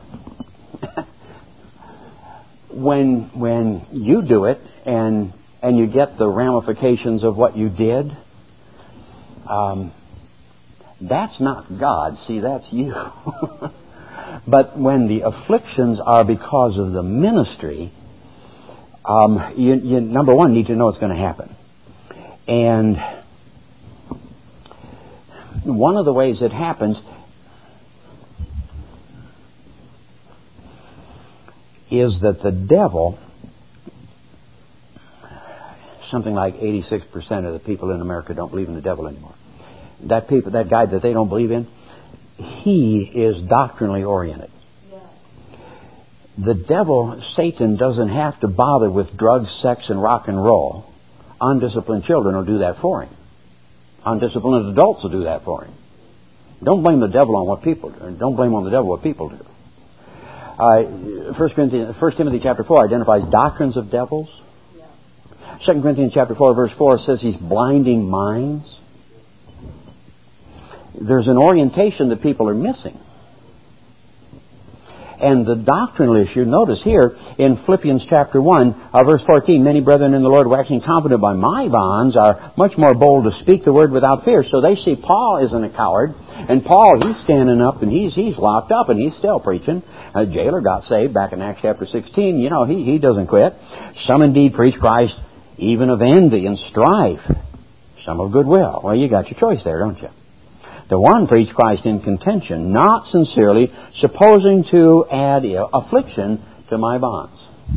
when when you do it and and you get the ramifications of what you did, um, that's not God. See, that's you. But when the afflictions are because of the ministry, um, you, you, number one, need to know it's going to happen. And one of the ways it happens is that the devil, something like eighty-six percent of the people in America don't believe in the devil anymore. That people, that guy that they don't believe in, he is doctrinally oriented. The devil, Satan, doesn't have to bother with drugs, sex, and rock and roll. Undisciplined children will do that for him. Undisciplined adults will do that for him. Don't blame the devil on what people do. Don't blame on the devil what people do. Uh, First Corinthians, First Timothy chapter four identifies doctrines of devils. Second Corinthians chapter four, verse four says he's blinding minds. There's an orientation that people are missing. And the doctrinal issue, notice here in Philippians chapter one, uh, verse fourteen, many brethren in the Lord waxing confident by my bonds are much more bold to speak the word without fear. So they see Paul isn't a coward, and Paul, he's standing up and he's he's locked up and he's still preaching. A jailer got saved back in Acts chapter sixteen. You know, he, he doesn't quit. Some indeed preach Christ even of envy and strife. Some of goodwill. Well, you got your choice there, don't you? The one preached Christ in contention, not sincerely, supposing to add affliction to my bonds.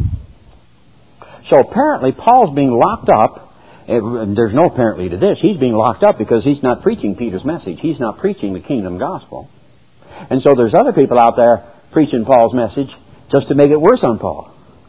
So apparently Paul's being locked up. There's no apparently to this. He's being locked up because he's not preaching Peter's message. He's not preaching the kingdom gospel. And so there's other people out there preaching Paul's message just to make it worse on Paul.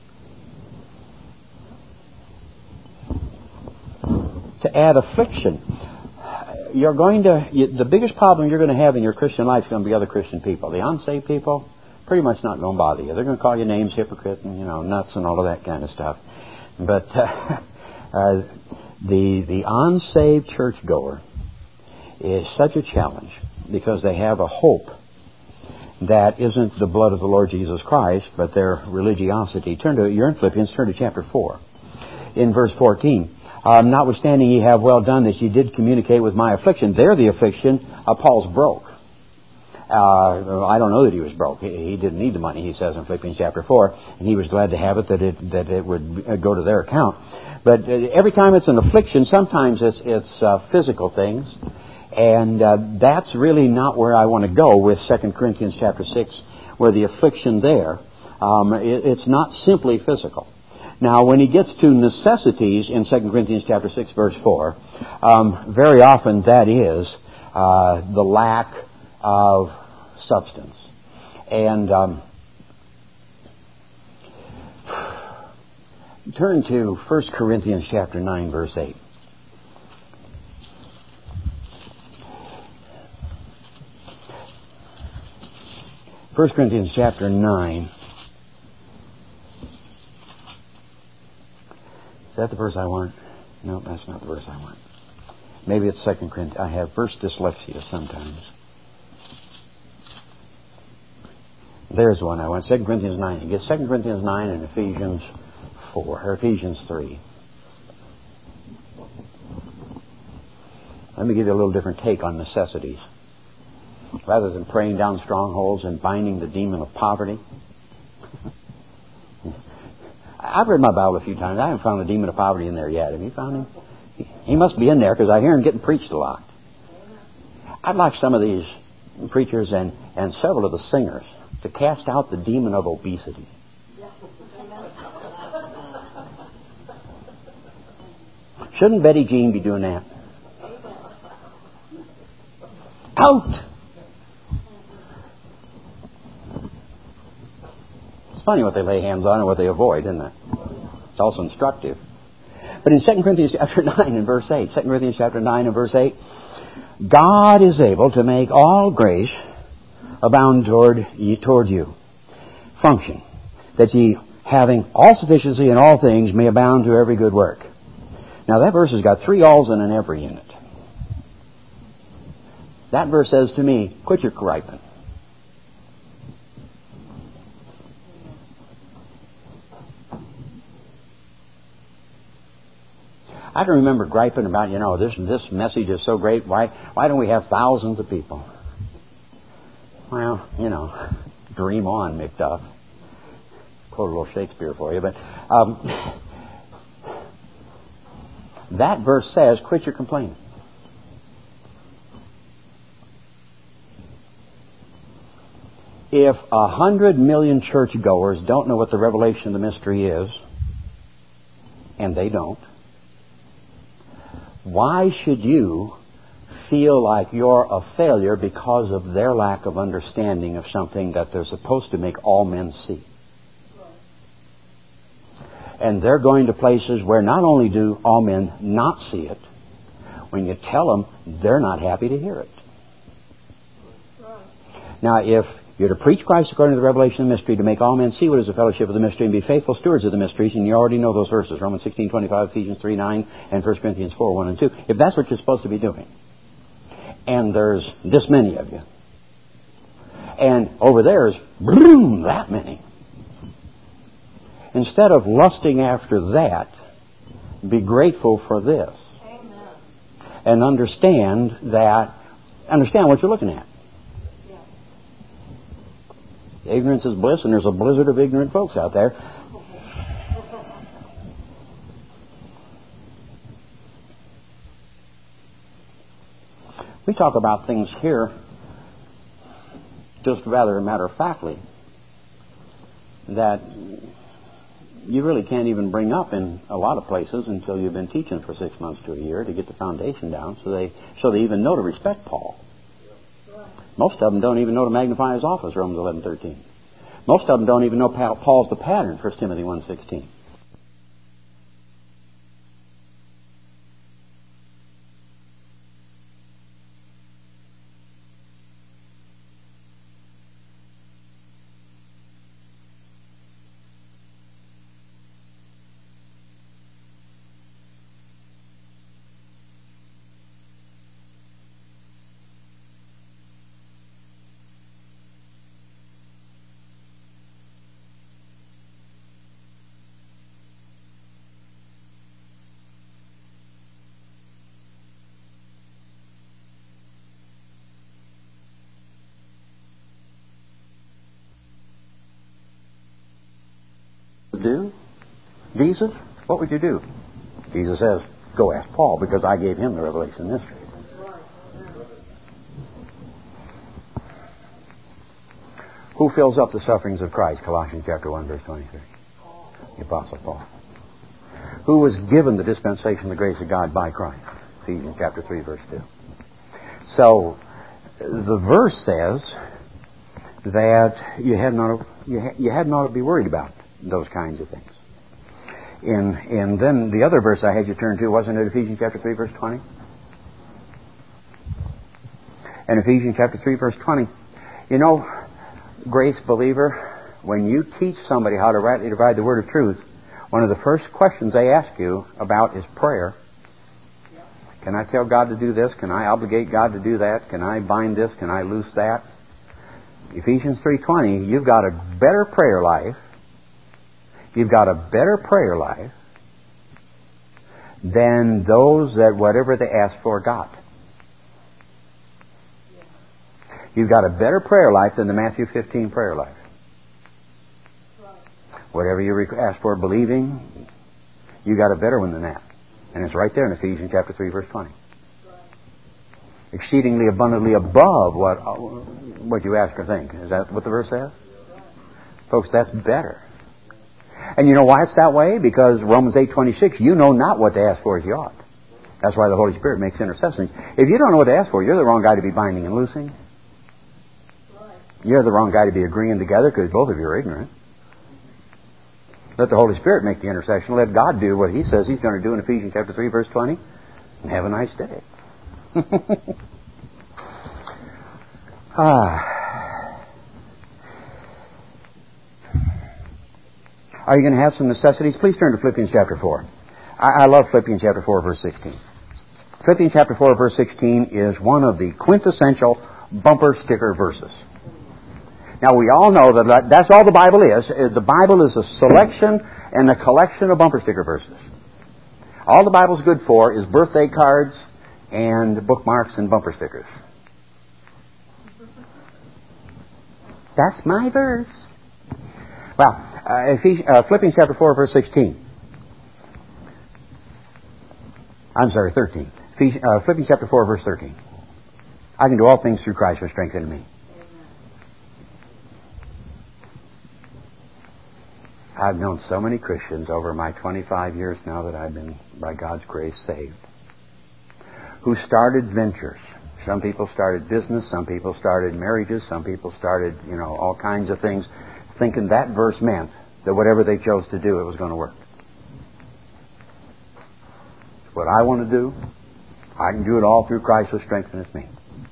To add affliction. You're going to, you, the biggest problem you're going to have in your Christian life is going to be other Christian people. The unsaved people, pretty much not going to bother you. They're going to call you names, hypocrite, and, you know, nuts and all of that kind of stuff. But uh, uh, the the unsaved churchgoer is such a challenge because they have a hope that isn't the blood of the Lord Jesus Christ, but their religiosity. Turn to, you're in Philippians, turn to chapter four. In verse fourteen. Um, notwithstanding ye have well done that ye did communicate with my affliction. There the affliction, uh, Paul's broke. Uh, I don't know that he was broke. He, he didn't need the money, he says in Philippians chapter four, and he was glad to have it, that it, that it would go to their account. But uh, every time it's an affliction, sometimes it's, it's uh, physical things, and uh, that's really not where I want to go with Second Corinthians chapter six, where the affliction there, um, it, it's not simply physical. Now, when he gets to necessities in Second Corinthians chapter six, verse four, um, very often that is uh, the lack of substance. And um, turn to First Corinthians chapter nine, verse eight. First Corinthians chapter nine. Is that the verse I want? No, that's not the verse I want. Maybe it's Second Corinthians. I have verse dyslexia sometimes. There's one I want. Second Corinthians nine. You get Second Corinthians nine and Ephesians four, or Ephesians three. Let me give you a little different take on necessities. Rather than praying down strongholds and binding the demon of poverty, I've read my Bible a few times. I haven't found the demon of poverty in there yet. Have you found him? He must be in there because I hear him getting preached a lot. I'd like some of these preachers and, and several of the singers to cast out the demon of obesity. Shouldn't Betty Jean be doing that? Out! It's funny what they lay hands on and what they avoid, isn't it? It's also instructive. But in Second Corinthians chapter nine and verse eight, Second Corinthians chapter nine and verse eight, God is able to make all grace abound toward ye, toward you. Function. That ye, having all sufficiency in all things, may abound to every good work. Now that verse has got three alls and an every in it. That verse says to me, quit your griping. I can remember griping about, you know, this this message is so great. Why why don't we have thousands of people? Well, you know, dream on, McDuff. Quote a little Shakespeare for you, but um, that verse says, quit your complaining. If a hundred million churchgoers don't know what the revelation of the mystery is, and they don't, why should you feel like you're a failure because of their lack of understanding of something that they're supposed to make all men see? And they're going to places where not only do all men not see it, when you tell them, they're not happy to hear it. Now, if you're to preach Christ according to the revelation of the mystery, to make all men see what is the fellowship of the mystery, and be faithful stewards of the mysteries, and you already know those verses, Romans sixteen twenty-five, Ephesians three nine, and First Corinthians four one and two. If that's what you're supposed to be doing, and there's this many of you, and over there's boom, that many, instead of lusting after that, be grateful for this. Amen. And understand that, understand what you're looking at. Ignorance is bliss, and there's a blizzard of ignorant folks out there. We talk about things here just rather matter-of-factly that you really can't even bring up in a lot of places until you've been teaching for six months to a year to get the foundation down so they so they even know to respect Paul. Most of them don't even know to magnify his office, Romans eleven thirteen. Most of them don't even know Paul's the pattern, First Timothy one sixteen. Do? Jesus? What would you do? Jesus says, go ask Paul, because I gave him the revelation mystery. Who fills up the sufferings of Christ? Colossians chapter one, verse twenty-three. The Apostle Paul. Who was given the dispensation of the grace of God by Christ? Ephesians chapter three, verse two. So, the verse says that you had not you had, you had not to be worried about those kinds of things. And, and then the other verse I had you turn to, wasn't it Ephesians chapter three, verse twenty? And Ephesians chapter three, verse twenty. You know, grace believer, when you teach somebody how to rightly divide the word of truth, one of the first questions they ask you about is prayer. Can I tell God to do this? Can I obligate God to do that? Can I bind this? Can I loose that? Ephesians three twenty, you've got a better prayer life. You've got a better prayer life than those that whatever they ask for got. You've got a better prayer life than the Matthew fifteen prayer life. Whatever you ask for believing, you got a better one than that. And it's right there in Ephesians chapter three, verse twenty. Exceedingly abundantly above what what you ask or think. Is that what the verse says? Folks, that's better. And you know why it's that way? Because Romans eight twenty-six, you know not what to ask for as you ought. That's why the Holy Spirit makes intercession. If you don't know what to ask for, you're the wrong guy to be binding and loosing. You're the wrong guy to be agreeing together because both of you are ignorant. Let the Holy Spirit make the intercession. Let God do what He says He's going to do in Ephesians chapter three, verse twenty. And have a nice day. ah. Are you going to have some necessities? Please turn to Philippians chapter four. I, I love Philippians chapter four, verse sixteen. Philippians chapter four, verse sixteen is one of the quintessential bumper sticker verses. Now, we all know that that's all the Bible is. The Bible is a selection and a collection of bumper sticker verses. All the Bible's good for is birthday cards and bookmarks and bumper stickers. That's my verse. Well, uh, Ephesians, uh, Philippians chapter four, verse sixteen. I'm sorry, thirteen. Ephesians, uh, Philippians chapter four, verse thirteen. I can do all things through Christ who strengthens me. I've known so many Christians over my twenty-five years now that I've been, by God's grace, saved, who started ventures. Some people started business, some people started marriages, some people started, you know, all kinds of things, thinking that verse meant that whatever they chose to do, it was going to work. It's what I want to do. I can do it all through Christ who strengtheneth me.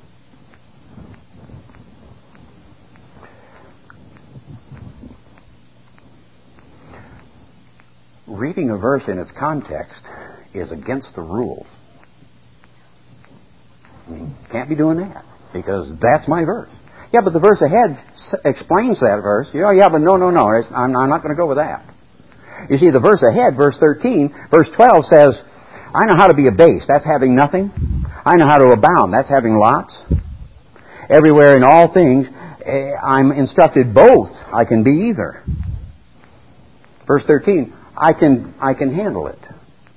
Reading a verse in its context is against the rules. I mean, can't be doing that because that's my verse. Yeah, but the verse ahead s- explains that verse. You know, yeah, but no, no, no. I'm, I'm not going to go with that. You see, the verse ahead, verse thirteen, verse twelve says, I know how to be abased. That's having nothing. I know how to abound. That's having lots. Everywhere in all things, I'm instructed both. I can be either. Verse thirteen, I can I can handle it.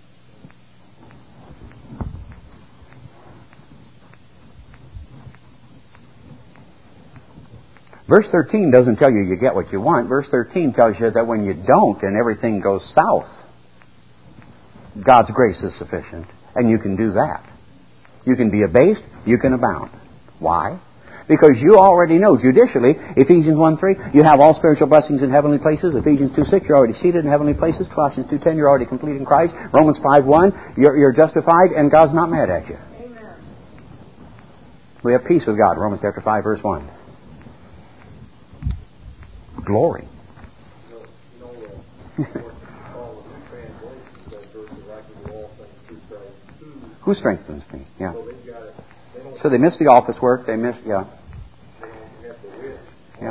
Verse thirteen doesn't tell you you get what you want. Verse thirteen tells you that when you don't and everything goes south, God's grace is sufficient, and you can do that. You can be abased, you can abound. Why? Because you already know judicially, Ephesians one three, you have all spiritual blessings in heavenly places. Ephesians two six, you're already seated in heavenly places. Colossians two ten, you're already complete in Christ. Romans five one, you're, you're justified and God's not mad at you. Amen. We have peace with God. Romans chapter five, verse one. Glory. Who strengthens me? Yeah. So they miss the office work. They miss, yeah. Yeah.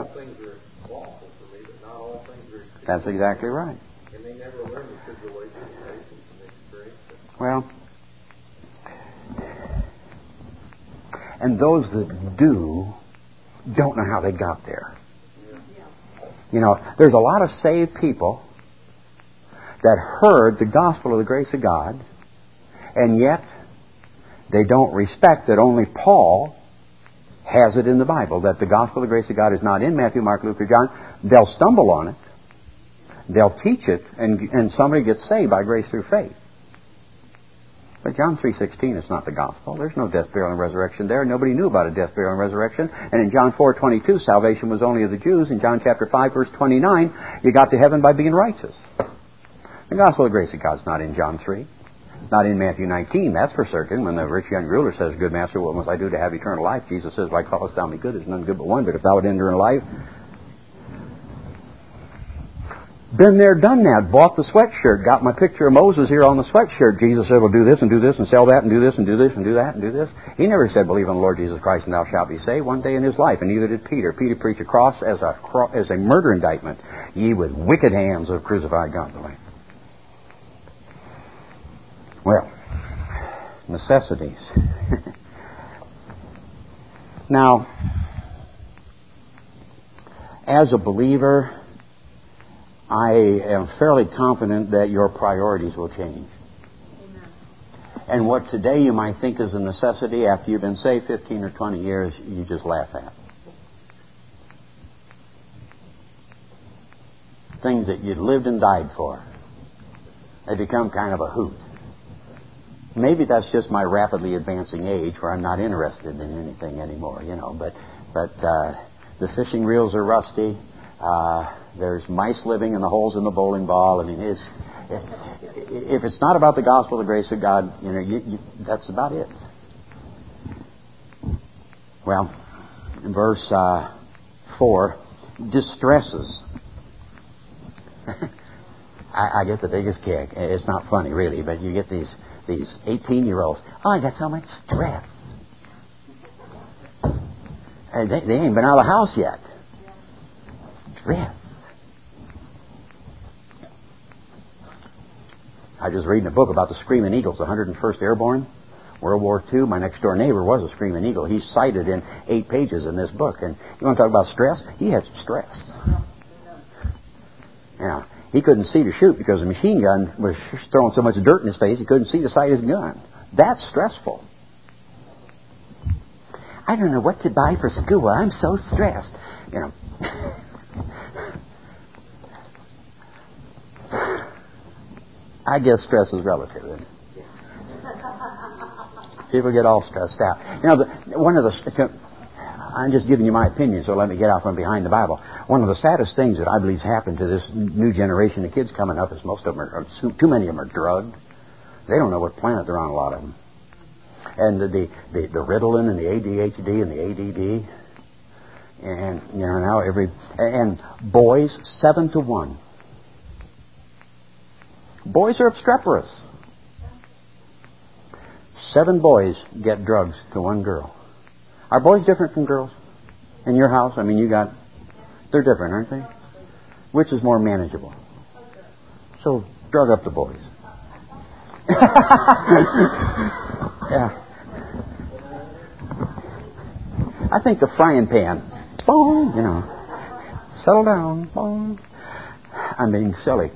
That's exactly right. And they never learn the tribulation and patience and experience it. Well, and those that do don't know how they got there. You know, there's a lot of saved people that heard the gospel of the grace of God, and yet they don't respect that only Paul has it in the Bible, that the gospel of the grace of God is not in Matthew, Mark, Luke, or John. They'll stumble on it. They'll teach it, and, and somebody gets saved by grace through faith. But John three sixteen is not the gospel. There's no death, burial, and resurrection there. Nobody knew about a death, burial, and resurrection. And in John four twenty-two, salvation was only of the Jews. In John chapter five, verse twenty-nine, you got to heaven by being righteous. The gospel of the grace of God is not in John three. It's not in Matthew nineteen, that's for certain. When the rich young ruler says, Good master, what must I do to have eternal life? Jesus says, Why callest thou me good? There's none good but one, but if thou would enter in life. Been there, done that. Bought the sweatshirt. Got my picture of Moses here on the sweatshirt. Jesus said, well, do this and do this and sell that and do this and do this and do that and do this. He never said, believe on the Lord Jesus Christ and thou shalt be saved. One day in his life, and neither did Peter. Peter preached a cross as a, as a murder indictment. Ye with wicked hands have crucified God the way. Well, necessities. Now, as a believer, I am fairly confident that your priorities will change. Amen. And what today you might think is a necessity, after you've been saved fifteen or twenty years, you just laugh at. Things that you'd lived and died for, they become kind of a hoot. Maybe that's just my rapidly advancing age where I'm not interested in anything anymore, you know. But but uh, the fishing reels are rusty. Uh, there's mice living in the holes in the bowling ball. I mean, it's, if it's not about the gospel, the grace of God, you know, you, you, that's about it. Well, in verse uh, four, distresses. I, I get the biggest kick. It's not funny, really, but you get these these eighteen-year-olds. Oh, I got so much stress. And they, they ain't been out of the house yet. Stress. I was just reading a book about the Screaming Eagles, the one hundred first Airborne, World War Two. My next door neighbor was a Screaming Eagle. He's cited in eight pages in this book. And you want to talk about stress? He had some stress. Now, he couldn't see to shoot because the machine gun was throwing so much dirt in his face he couldn't see to sight his gun. That's stressful. I don't know what to buy for school. I'm so stressed. You know. I guess stress is relative. Isn't it? People get all stressed out. You know, the, one of the... I'm just giving you my opinion, so let me get out from behind the Bible. One of the saddest things that I believe has happened to this new generation of kids coming up is most of them are, too many of them are drugged. They don't know what planet they're on, a lot of them. And the the, the, the Ritalin and the A D H D and the A D D. And, you know, now every... And boys, seven to one. Boys are obstreperous. Seven boys get drugs to one girl. Are boys different from girls? In your house? I mean, you got... They're different, aren't they? Which is more manageable? So, drug up the boys. Yeah. I think the frying pan. Boom, you know. Settle down. Boom. I'm being silly.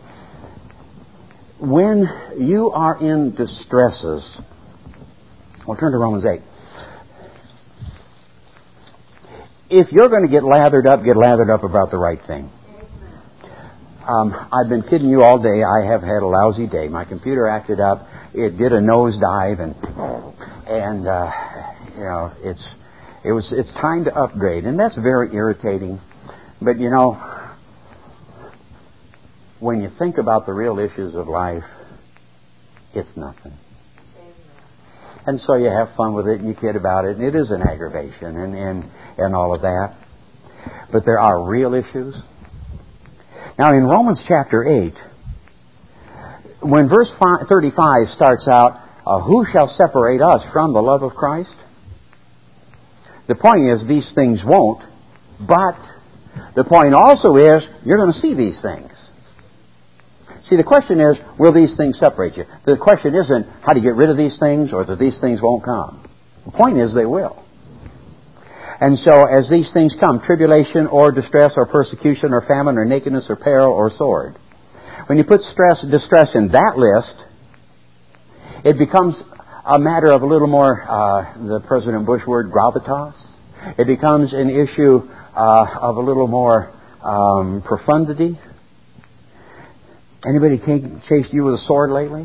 When you are in distresses... Well, turn to Romans eight. If you're going to get lathered up, get lathered up about the right thing. Um, I've been kidding you all day. I have had a lousy day. My computer acted up. It did a nosedive, and and uh, you know it's it was it's time to upgrade, and that's very irritating. But you know, when you think about the real issues of life, it's nothing. And so you have fun with it and you kid about it, and it is an aggravation and, and, and all of that. But there are real issues. Now in Romans chapter eight, when verse thirty-five starts out, uh, who shall separate us from the love of Christ? The point is these things won't, but the point also is you're going to see these things. See, the question is, will these things separate you? The question isn't how to get rid of these things or that these things won't come. The point is they will. And so as these things come, tribulation or distress or persecution or famine or nakedness or peril or sword, when you put stress, distress in that list, it becomes a matter of a little more, uh, the President Bush word, gravitas. It becomes an issue uh, of a little more um, profundity. Anybody chased you with a sword lately?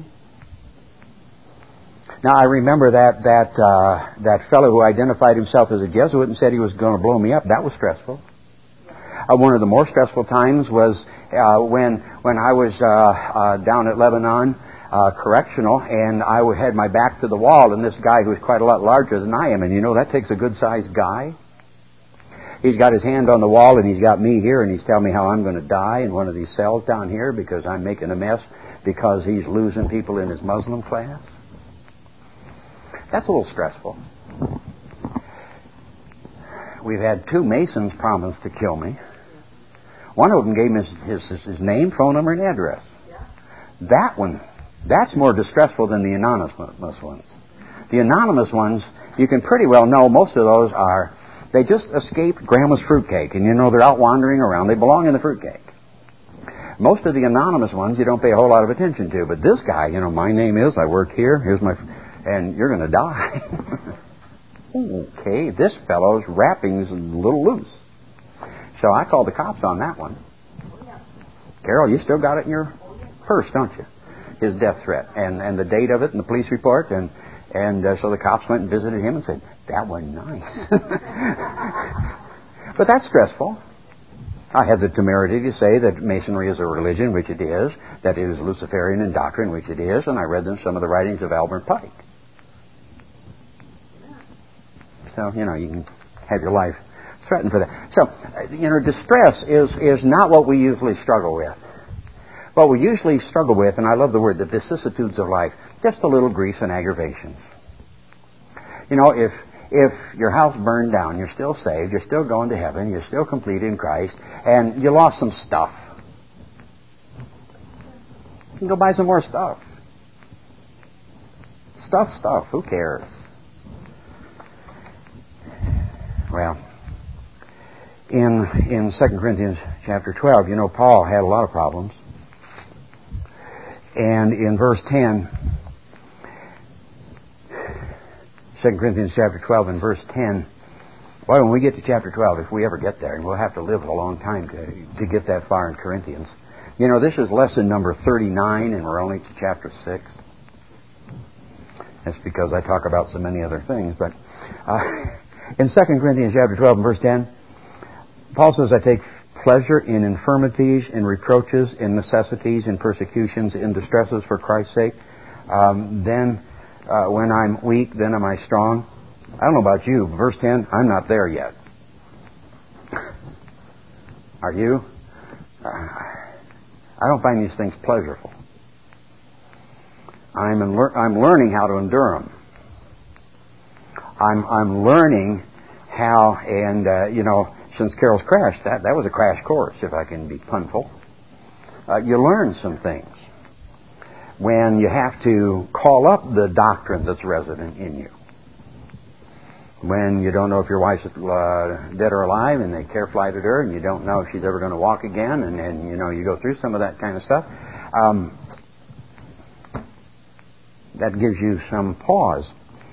Now I remember that that uh, that fellow who identified himself as a Jesuit and said he was going to blow me up. That was stressful. Uh, one of the more stressful times was uh, when when I was uh, uh, down at Lebanon uh, Correctional, and I had my back to the wall, and this guy who was quite a lot larger than I am, and you know that takes a good-sized guy. He's got his hand on the wall, and he's got me here, and he's telling me how I'm going to die in one of these cells down here because I'm making a mess because he's losing people in his Muslim class. That's a little stressful. We've had two Masons promise to kill me. One of them gave me his, his, his name, phone number, and address. That one, that's more distressful than the anonymous ones. The anonymous ones, you can pretty well know most of those are... They just escaped Grandma's fruitcake, and you know they're out wandering around. They belong in the fruitcake. Most of the anonymous ones you don't pay a whole lot of attention to. But this guy, you know, my name is, I work here, here's my... And you're going to die. Okay, this fellow's wrapping's a little loose. So I called the cops on that one. Carol, you still got it in your purse, don't you? His death threat and, and the date of it and the police report. And, and uh, so the cops went and visited him and said, that was nice. But that's stressful. I had the temerity to say that Masonry is a religion, which it is, that it is Luciferian in doctrine, which it is, and I read them some of the writings of Albert Pike. So, you know, you can have your life threatened for that. So, you know, distress is, is not what we usually struggle with. What we usually struggle with, and I love the word, the vicissitudes of life, just a little grief and aggravations. You know, if if your house burned down, you're still saved, you're still going to heaven, you're still complete in Christ, and you lost some stuff. You can go buy some more stuff. Stuff, stuff, who cares? Well, in in Second Corinthians chapter twelve, you know, Paul had a lot of problems. And in verse ten, Second Corinthians chapter twelve and verse ten, well, when we get to chapter twelve, if we ever get there, and we'll have to live a long time to, to get that far in Corinthians. You know, this is lesson number thirty-nine, and we're only to chapter six. That's because I talk about so many other things. But uh, in Second Corinthians chapter twelve and verse ten, Paul says, I take pleasure in infirmities, in reproaches, in necessities, in persecutions, in distresses for Christ's sake. Um, then, uh, when I'm weak, then am I strong. I don't know about you. Verse ten, I'm not there yet. Are you? Uh, I don't find these things pleasurable. I'm in lear- I'm learning how to endure them. I'm I'm learning how, and uh, you know, since Carol's crashed, that that was a crash course, if I can be punful. Uh, you learn some things when you have to call up the doctrine that's resident in you. When you don't know if your wife's uh, dead or alive, and they care flighted her, and you don't know if she's ever going to walk again, and, and you know you go through some of that kind of stuff. Um, that gives you some pause.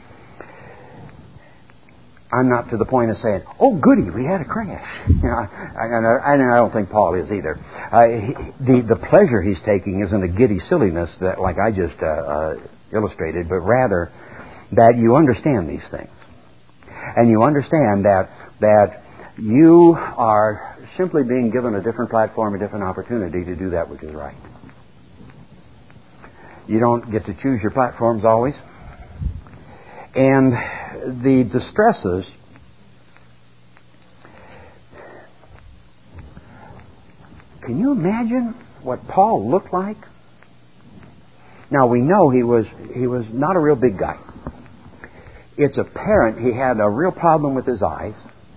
I'm not to the point of saying, "Oh, goody, we had a crash." You know, I, I, I don't think Paul is either. Uh, he, the the pleasure he's taking isn't a giddy silliness that, like I just uh, uh, illustrated, but rather that you understand these things, and you understand that that you are simply being given a different platform, a different opportunity to do that which is right. You don't get to choose your platforms always, and the distresses can you imagine what Paul looked like? Now we know he was he was not a real big guy. It's apparent he had a real problem with his eyes,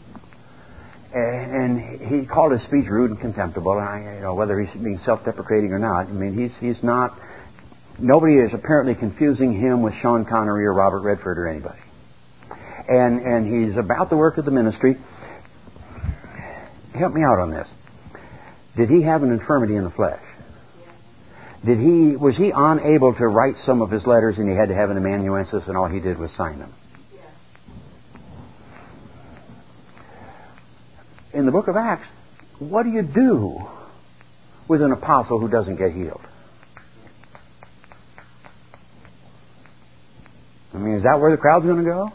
and he called his speech rude and contemptible. And I, you know, whether he's being self-deprecating or not, I mean, he's he's not. Nobody is apparently confusing him with Sean Connery or Robert Redford or anybody. And and he's about the work of the ministry. Help me out on this. Did he have an infirmity in the flesh? Did he was he unable to write some of his letters, and he had to have an amanuensis, and all he did was sign them? In the book of Acts, what do you do with an apostle who doesn't get healed? I mean, is that where the crowd's going to go?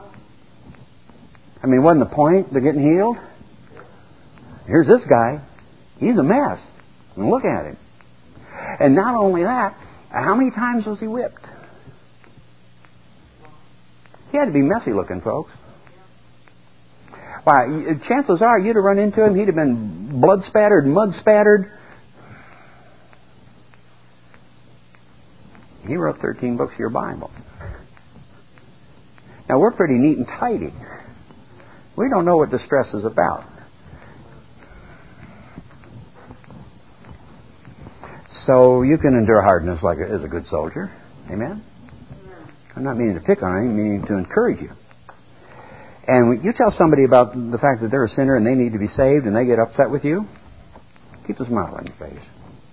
I mean, wasn't the point? They're getting healed? Here's this guy. He's a mess. And look at him. And not only that, how many times was he whipped? He had to be messy looking, folks. Why, chances are you'd have run into him, he'd have been blood spattered, mud spattered. He wrote thirteen books of your Bible. Now, we're pretty neat and tidy. We don't know what distress is about. So you can endure hardness like a, as a good soldier. Amen? I'm not meaning to pick on you, I'm meaning to encourage you. And when you tell somebody about the fact that they're a sinner and they need to be saved and they get upset with you, keep a smile on your face.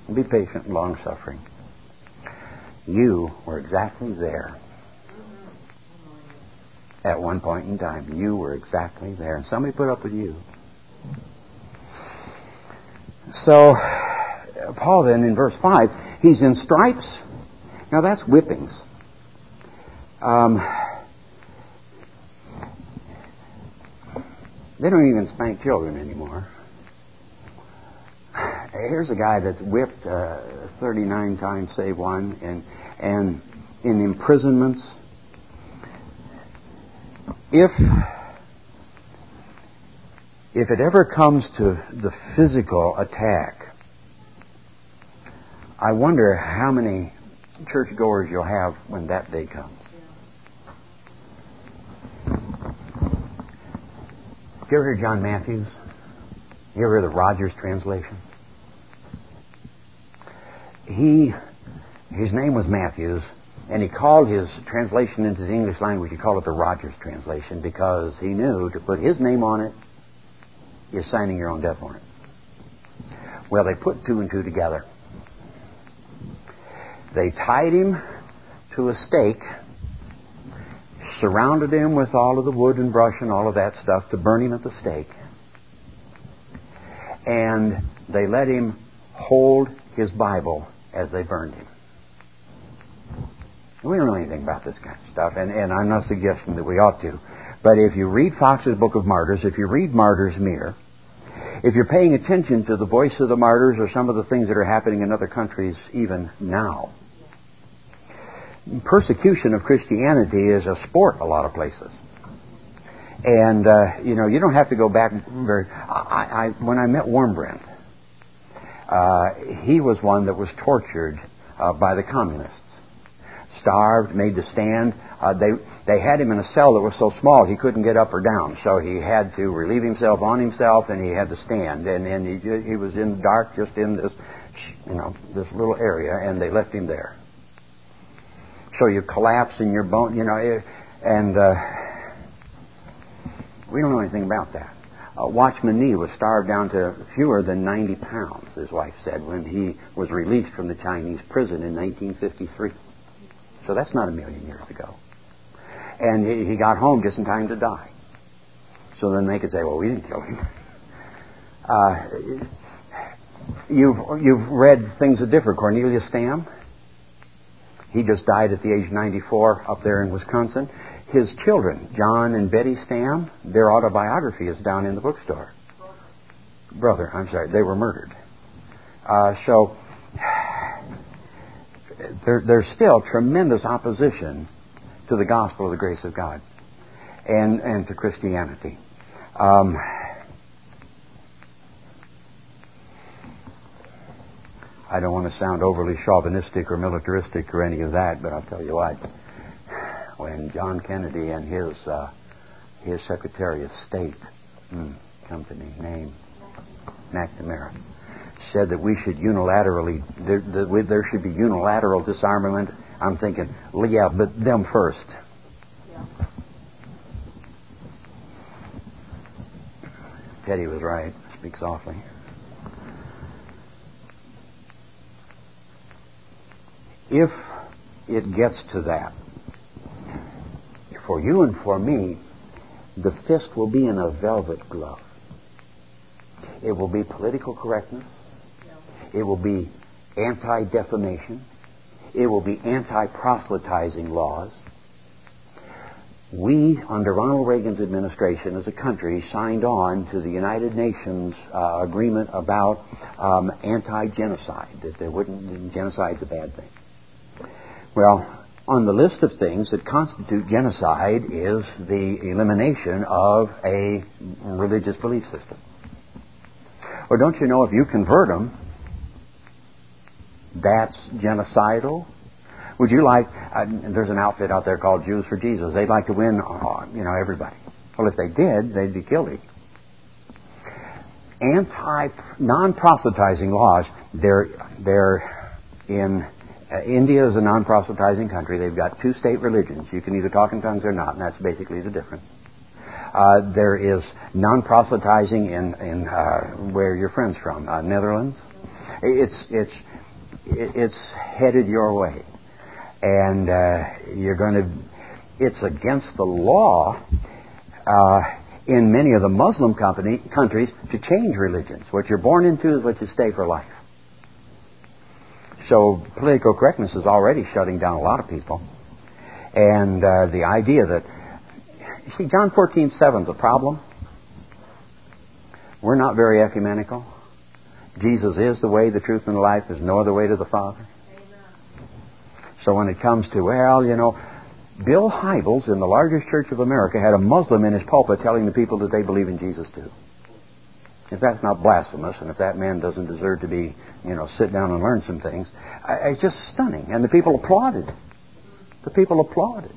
Be patient and long-suffering. You were exactly there. At one point in time, you were exactly there. And somebody put up with you. So, Paul then in verse five, he's in stripes. Now that's whippings. Um, they don't even spank children anymore. Here's a guy that's whipped uh, thirty-nine times, save one, and and in imprisonments. If if it ever comes to the physical attack, I wonder how many churchgoers you'll have when that day comes. Did you ever hear John Matthews? You ever hear the Rogers translation? He, his name was Matthews, and he called his translation into the English language, he called it the Rogers translation, because he knew to put his name on it is signing your own death warrant. Well, they put two and two together. They tied him to a stake, surrounded him with all of the wood and brush and all of that stuff to burn him at the stake, and they let him hold his Bible as they burned him. We don't know anything about this kind of stuff, and, and I'm not suggesting that we ought to. But if you read Fox's Book of Martyrs, if you read Martyrs' Mirror, if you're paying attention to the voice of the martyrs or some of the things that are happening in other countries even now, persecution of Christianity is a sport a lot of places. And, uh, you know, you don't have to go back very... I, I, when I met Warmbrand, uh, he was one that was tortured uh, by the communists. Starved, made to stand. Uh, they they had him in a cell that was so small he couldn't get up or down, so he had to relieve himself on himself, and he had to stand. And and he he was in the dark, just in this, you know, this little area, and they left him there. So you collapse in your bone, you know, and uh, we don't know anything about that. Uh, Watchman Nee was starved down to fewer than ninety pounds, his wife said, when he was released from the Chinese prison in nineteen fifty-three. So that's not a million years ago. And he, he got home just in time to die. So then they could say, well, we didn't kill him. Uh, you've, you've read things that differ. Cornelius Stam, he just died at the age of ninety-four up there in Wisconsin. His children, John and Betty Stam, their autobiography is down in the bookstore. Brother, I'm sorry, they were murdered. Uh, so... There, there's still tremendous opposition to the gospel of the grace of God and, and to Christianity. Um, I don't want to sound overly chauvinistic or militaristic or any of that, but I'll tell you what. When John Kennedy and his uh, his Secretary of State, hmm, come to me, name, McNamara, said that we should unilaterally, there, that there should be unilateral disarmament, I'm thinking, well, yeah, but them first. Yeah. Teddy was right. Speak softly. If it gets to that, for you and for me, the fist will be in a velvet glove. It will be political correctness. It will be anti-defamation. It will be anti-proselytizing laws. We, under Ronald Reagan's administration as a country, signed on to the United Nations uh, agreement about um, anti-genocide, that there wouldn't, genocide's a bad thing. Well, on the list of things that constitute genocide is the elimination of a religious belief system. Well, don't you know if you convert them, that's genocidal? Would you like, uh, there's an outfit out there called Jews for Jesus. They'd like to win, uh, you know, everybody. Well, if they did, they'd be guilty. Anti, non-proselytizing laws, they're, they're in, uh, India is a non-proselytizing country. They've got two state religions. You can either talk in tongues or not, and that's basically the difference. Uh, there is non-proselytizing in, in uh, where your friend's from, uh, Netherlands. It's it's it's headed your way, and uh, you're going to. It's against the law uh, in many of the Muslim company, countries to change religions. What you're born into is what you stay for life. So political correctness is already shutting down a lot of people, and uh, the idea that you see John fourteen seven is a problem. We're not very ecumenical. Jesus is the way, the truth, and the life. There's no other way to the Father. Amen. So when it comes to, well, you know, Bill Hybels in the largest church of America had a Muslim in his pulpit telling the people that they believe in Jesus too. If that's not blasphemous, and if that man doesn't deserve to be, you know, sit down and learn some things, I, it's just stunning. And the people applauded. The people applauded.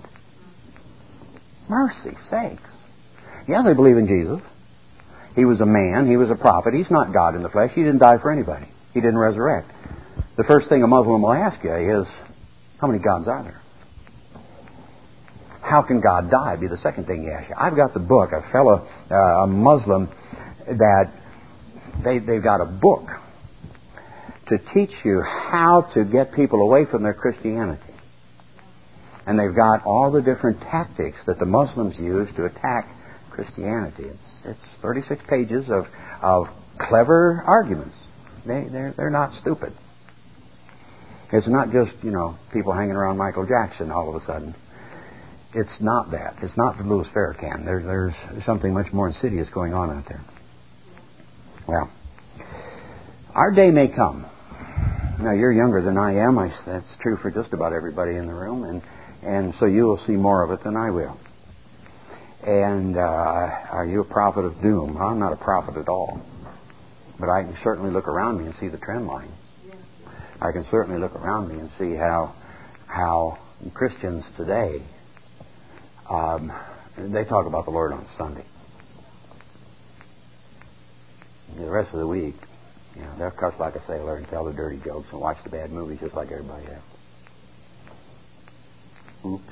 Mercy sakes. Yeah, they believe in Jesus. He was a man. He was a prophet. He's not God in the flesh. He didn't die for anybody. He didn't resurrect. The first thing a Muslim will ask you is, how many gods are there? How can God die? Be the second thing you ask you. I've got the book. A fellow, uh, a Muslim, that they, they've got a book to teach you how to get people away from their Christianity. And they've got all the different tactics that the Muslims use to attack Christianity. It's, it's thirty-six pages of, of clever arguments. They, they're, they're not stupid. It's not just, you know, people hanging around Michael Jackson all of a sudden. It's not that. It's not the Louis Farrakhan. There, there's something much more insidious going on out there. Well, our day may come. Now, you're younger than I am. I, that's true for just about everybody in the room. And, and so you will see more of it than I will. And uh, are you a prophet of doom? I'm not a prophet at all. But I can certainly look around me and see the trend line. I can certainly look around me and see how how Christians today, um, they talk about the Lord on Sunday. The rest of the week, you know, they'll cuss like a sailor and tell the dirty jokes and watch the bad movies just like everybody else. Oops.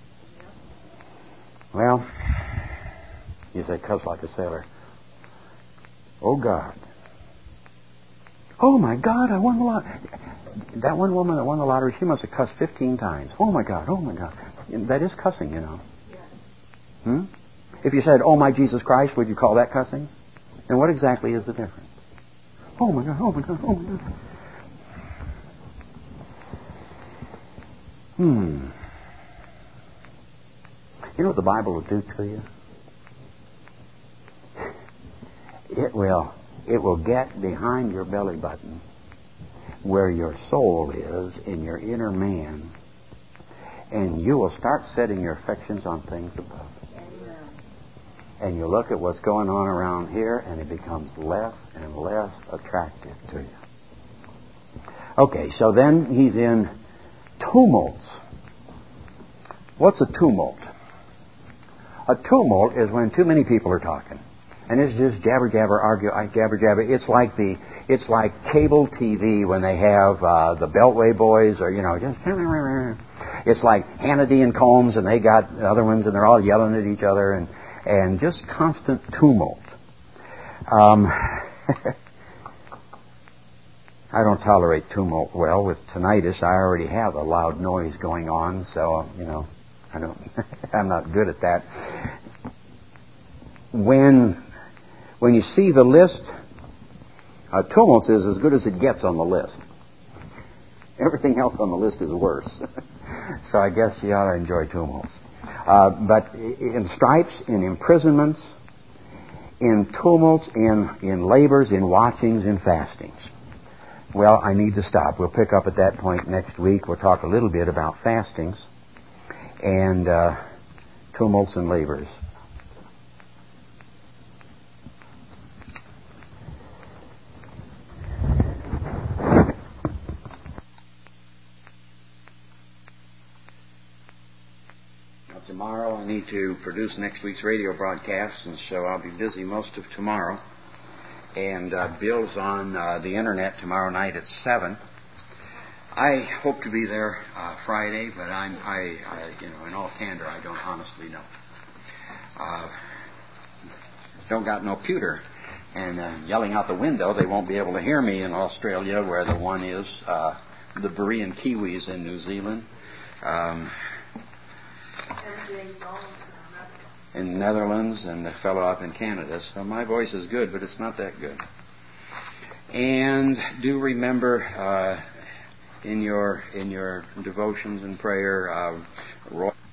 Well, you say cuss like a sailor. Oh, God. Oh, my God, I won the lottery. That one woman that won the lottery, she must have cussed fifteen times. Oh, my God, oh, my God. That is cussing, you know. Hmm? If you said, oh, my Jesus Christ, would you call that cussing? Then what exactly is the difference? Oh, my God, oh, my God, oh, my God. Hmm. You know what the Bible will do to you? It will, it will get behind your belly button where your soul is in your inner man, and you will start setting your affections on things above. And you look at what's going on around here, and it becomes less and less attractive to you. Okay, so then he's in tumults. What's a tumult? A tumult is when too many people are talking. And it's just jabber, jabber, argue, jabber, jabber. It's like the, it's like cable T V when they have uh, the Beltway boys, or, you know, just... It's like Hannity and Combs, and they got other ones, and they're all yelling at each other, and, and just constant tumult. Um, I don't tolerate tumult well. With tinnitus, I already have a loud noise going on, so, you know, I don't, I'm not good at that. When, when you see the list, uh, tumults is as good as it gets on the list. Everything else on the list is worse. So I guess you ought to enjoy tumults. Uh, but in stripes, in imprisonments, in tumults, in, in labors, in watchings, in fastings. Well, I need to stop. We'll pick up at that point next week. We'll talk a little bit about fastings and uh, tumults and labors. Tomorrow I need to produce next week's radio broadcast, and so I'll be busy most of tomorrow. And uh, Bill's on uh, the internet tomorrow night at seven. I hope to be there uh, Friday, but I'm, I, I, you know, in all candor, I don't honestly know. Uh, don't got no pewter and uh, yelling out the window, they won't be able to hear me in Australia, where the one is, uh, the Berean Kiwis in New Zealand, um, in Netherlands, and the fellow up in Canada. So my voice is good, but it's not that good. And do remember uh, in your in your devotions and prayer, uh, Roy